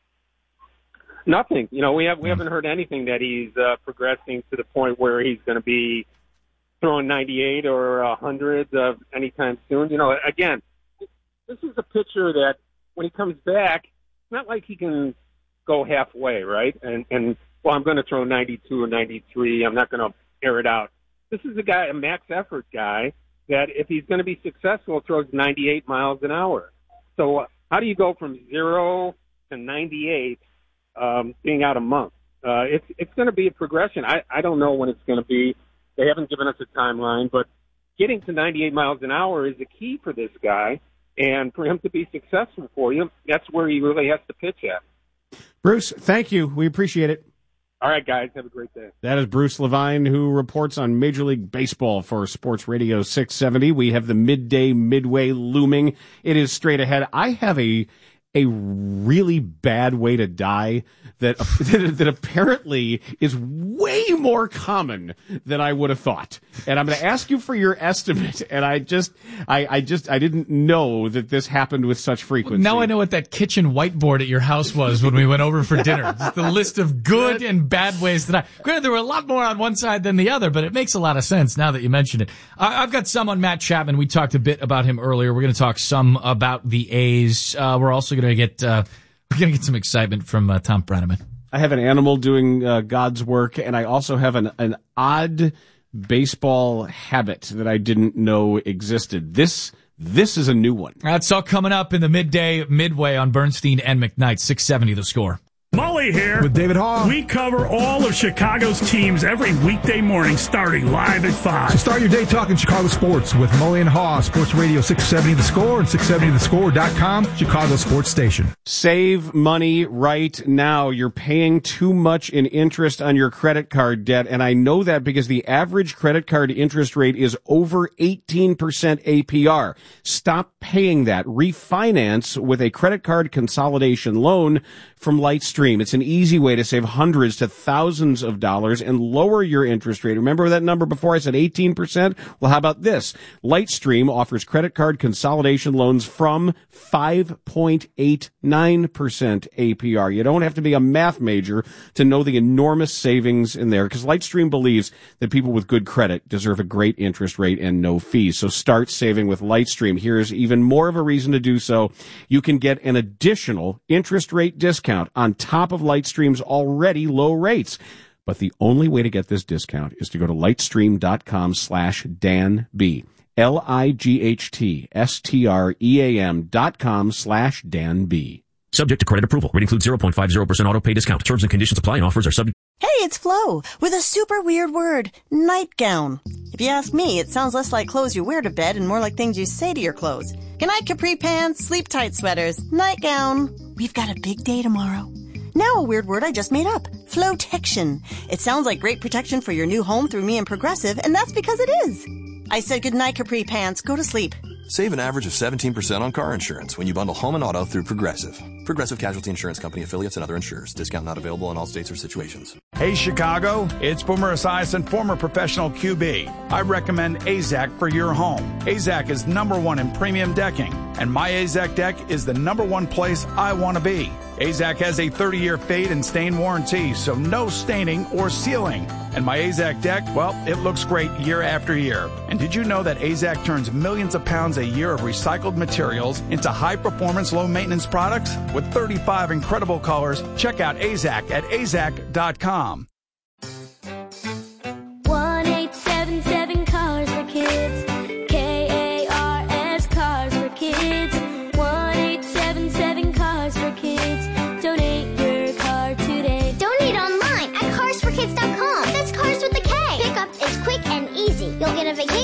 Nothing. You know, we have we haven't heard anything that he's uh, progressing to the point where he's going to be throwing ninety-eight or one hundred uh, anytime soon. You know, again, this is a pitcher that when he comes back, it's not like he can go halfway, right? And and well, I'm going to throw ninety-two or ninety-three. I'm not going to air it out. This is a guy, a max effort guy, that if he's going to be successful, throws ninety-eight miles an hour. So uh, how do you go from zero to ninety-eight um, being out a month? Uh, it's it's going to be a progression. I, I don't know when it's going to be. They haven't given us a timeline, but getting to ninety-eight miles an hour is the key for this guy. And for him to be successful for you, that's where he really has to pitch at. Bruce, thank you. We appreciate it. All right, guys. Have a great day. That is Bruce Levine, who reports on Major League Baseball for Sports Radio six seventy. We have the midday midway looming. It is straight ahead. I have a a really bad way to die that that, that apparently is way more common than I would have thought. And I'm going to ask you for your estimate. And I just, I, I just, I didn't know that this happened with such frequency. Now I know what that kitchen whiteboard at your house was when we went over for dinner. Just the list of good and bad ways to die. Granted, there were a lot more on one side than the other, but it makes a lot of sense now that you mention it. Uh, I've got some on Matt Chapman. We talked a bit about him earlier. We're going to talk some about the A's. Uh, we're also going to get, uh, we're going to get some excitement from uh, Tom Brenneman. I have an animal doing uh, God's work, and I also have an, an odd baseball habit that I didn't know existed. This this is a new one. That's all coming up in the midday midway on Bernstein and McKnight, six seventy The Score. Mully here with David Hall. We cover all of Chicago's teams every weekday morning starting live at five. So start your day talking Chicago sports with Mully and Haw, Sports Radio six seventy The Score and six seventy the score dot com, Chicago sports station. Save money right now. You're paying too much in interest on your credit card debt, and I know that because the average credit card interest rate is over eighteen percent A P R. Stop paying that. Refinance with a credit card consolidation loan from Lightstream. It's an easy way to save hundreds to thousands of dollars and lower your interest rate. Remember that number before I said eighteen percent? Well, how about this? Lightstream offers credit card consolidation loans from five point eight nine percent A P R. You don't have to be a math major to know the enormous savings in there, because Lightstream believes that people with good credit deserve a great interest rate and no fees. So start saving with Lightstream. Here's even more of a reason to do so. You can get an additional interest rate discount on top of Lightstream's already low rates. But the only way to get this discount is to go to lightstream.com slash Dan B. L I G H T S T R E A M dot com slash Dan B. Subject to credit approval. Rate includes zero point five zero percent auto pay discount. Terms and conditions apply and offers are subject. Hey, it's Flo with a super weird word, nightgown. If you ask me, it sounds less like clothes you wear to bed and more like things you say to your clothes. Good night, capri pants, sleep tight sweaters, nightgown. We've got a big day tomorrow. Now a weird word I just made up, flotection. It sounds like great protection for your new home through me and Progressive, and that's because it is. I said good night, capri pants. Go to sleep. Save an average of seventeen percent on car insurance when you bundle home and auto through Progressive. Progressive Casualty Insurance Company affiliates and other insurers. Discount not available in all states or situations. Hey, Chicago, it's Boomer Esiason, former professional Q B. I recommend AZAC for your home. AZAC is number one in premium decking, and my AZAC deck is the number one place I want to be. AZAC has a thirty-year fade and stain warranty, so no staining or sealing. And my AZAC deck, well, it looks great year after year. And did you know that AZAC turns millions of pounds a year of recycled materials into high-performance, low-maintenance products? With thirty-five incredible colors, check out AZAC at A Z A C dot com.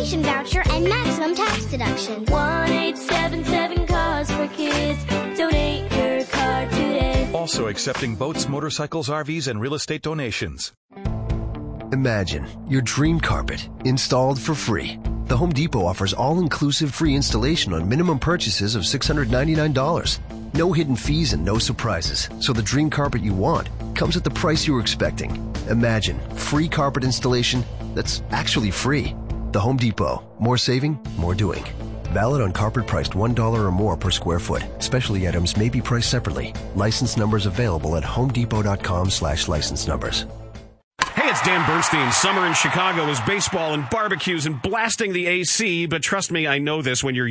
tuition voucher and maximum tax deduction. one eight seven seven cars for kids. Donate your car today. Also accepting boats, motorcycles, R Vs, and real estate donations. Imagine your dream carpet installed for free. The Home Depot offers all-inclusive free installation on minimum purchases of six hundred ninety-nine dollars. No hidden fees and no surprises, so the dream carpet you want comes at the price you were expecting. Imagine free carpet installation that's actually free. The Home Depot. More saving, more doing. Valid on carpet priced one dollar or more per square foot. Specialty items may be priced separately. License numbers available at homedepot.com slash license numbers. Hey, it's Dan Bernstein. Summer in Chicago is baseball and barbecues and blasting the A C, but trust me, I know this when you're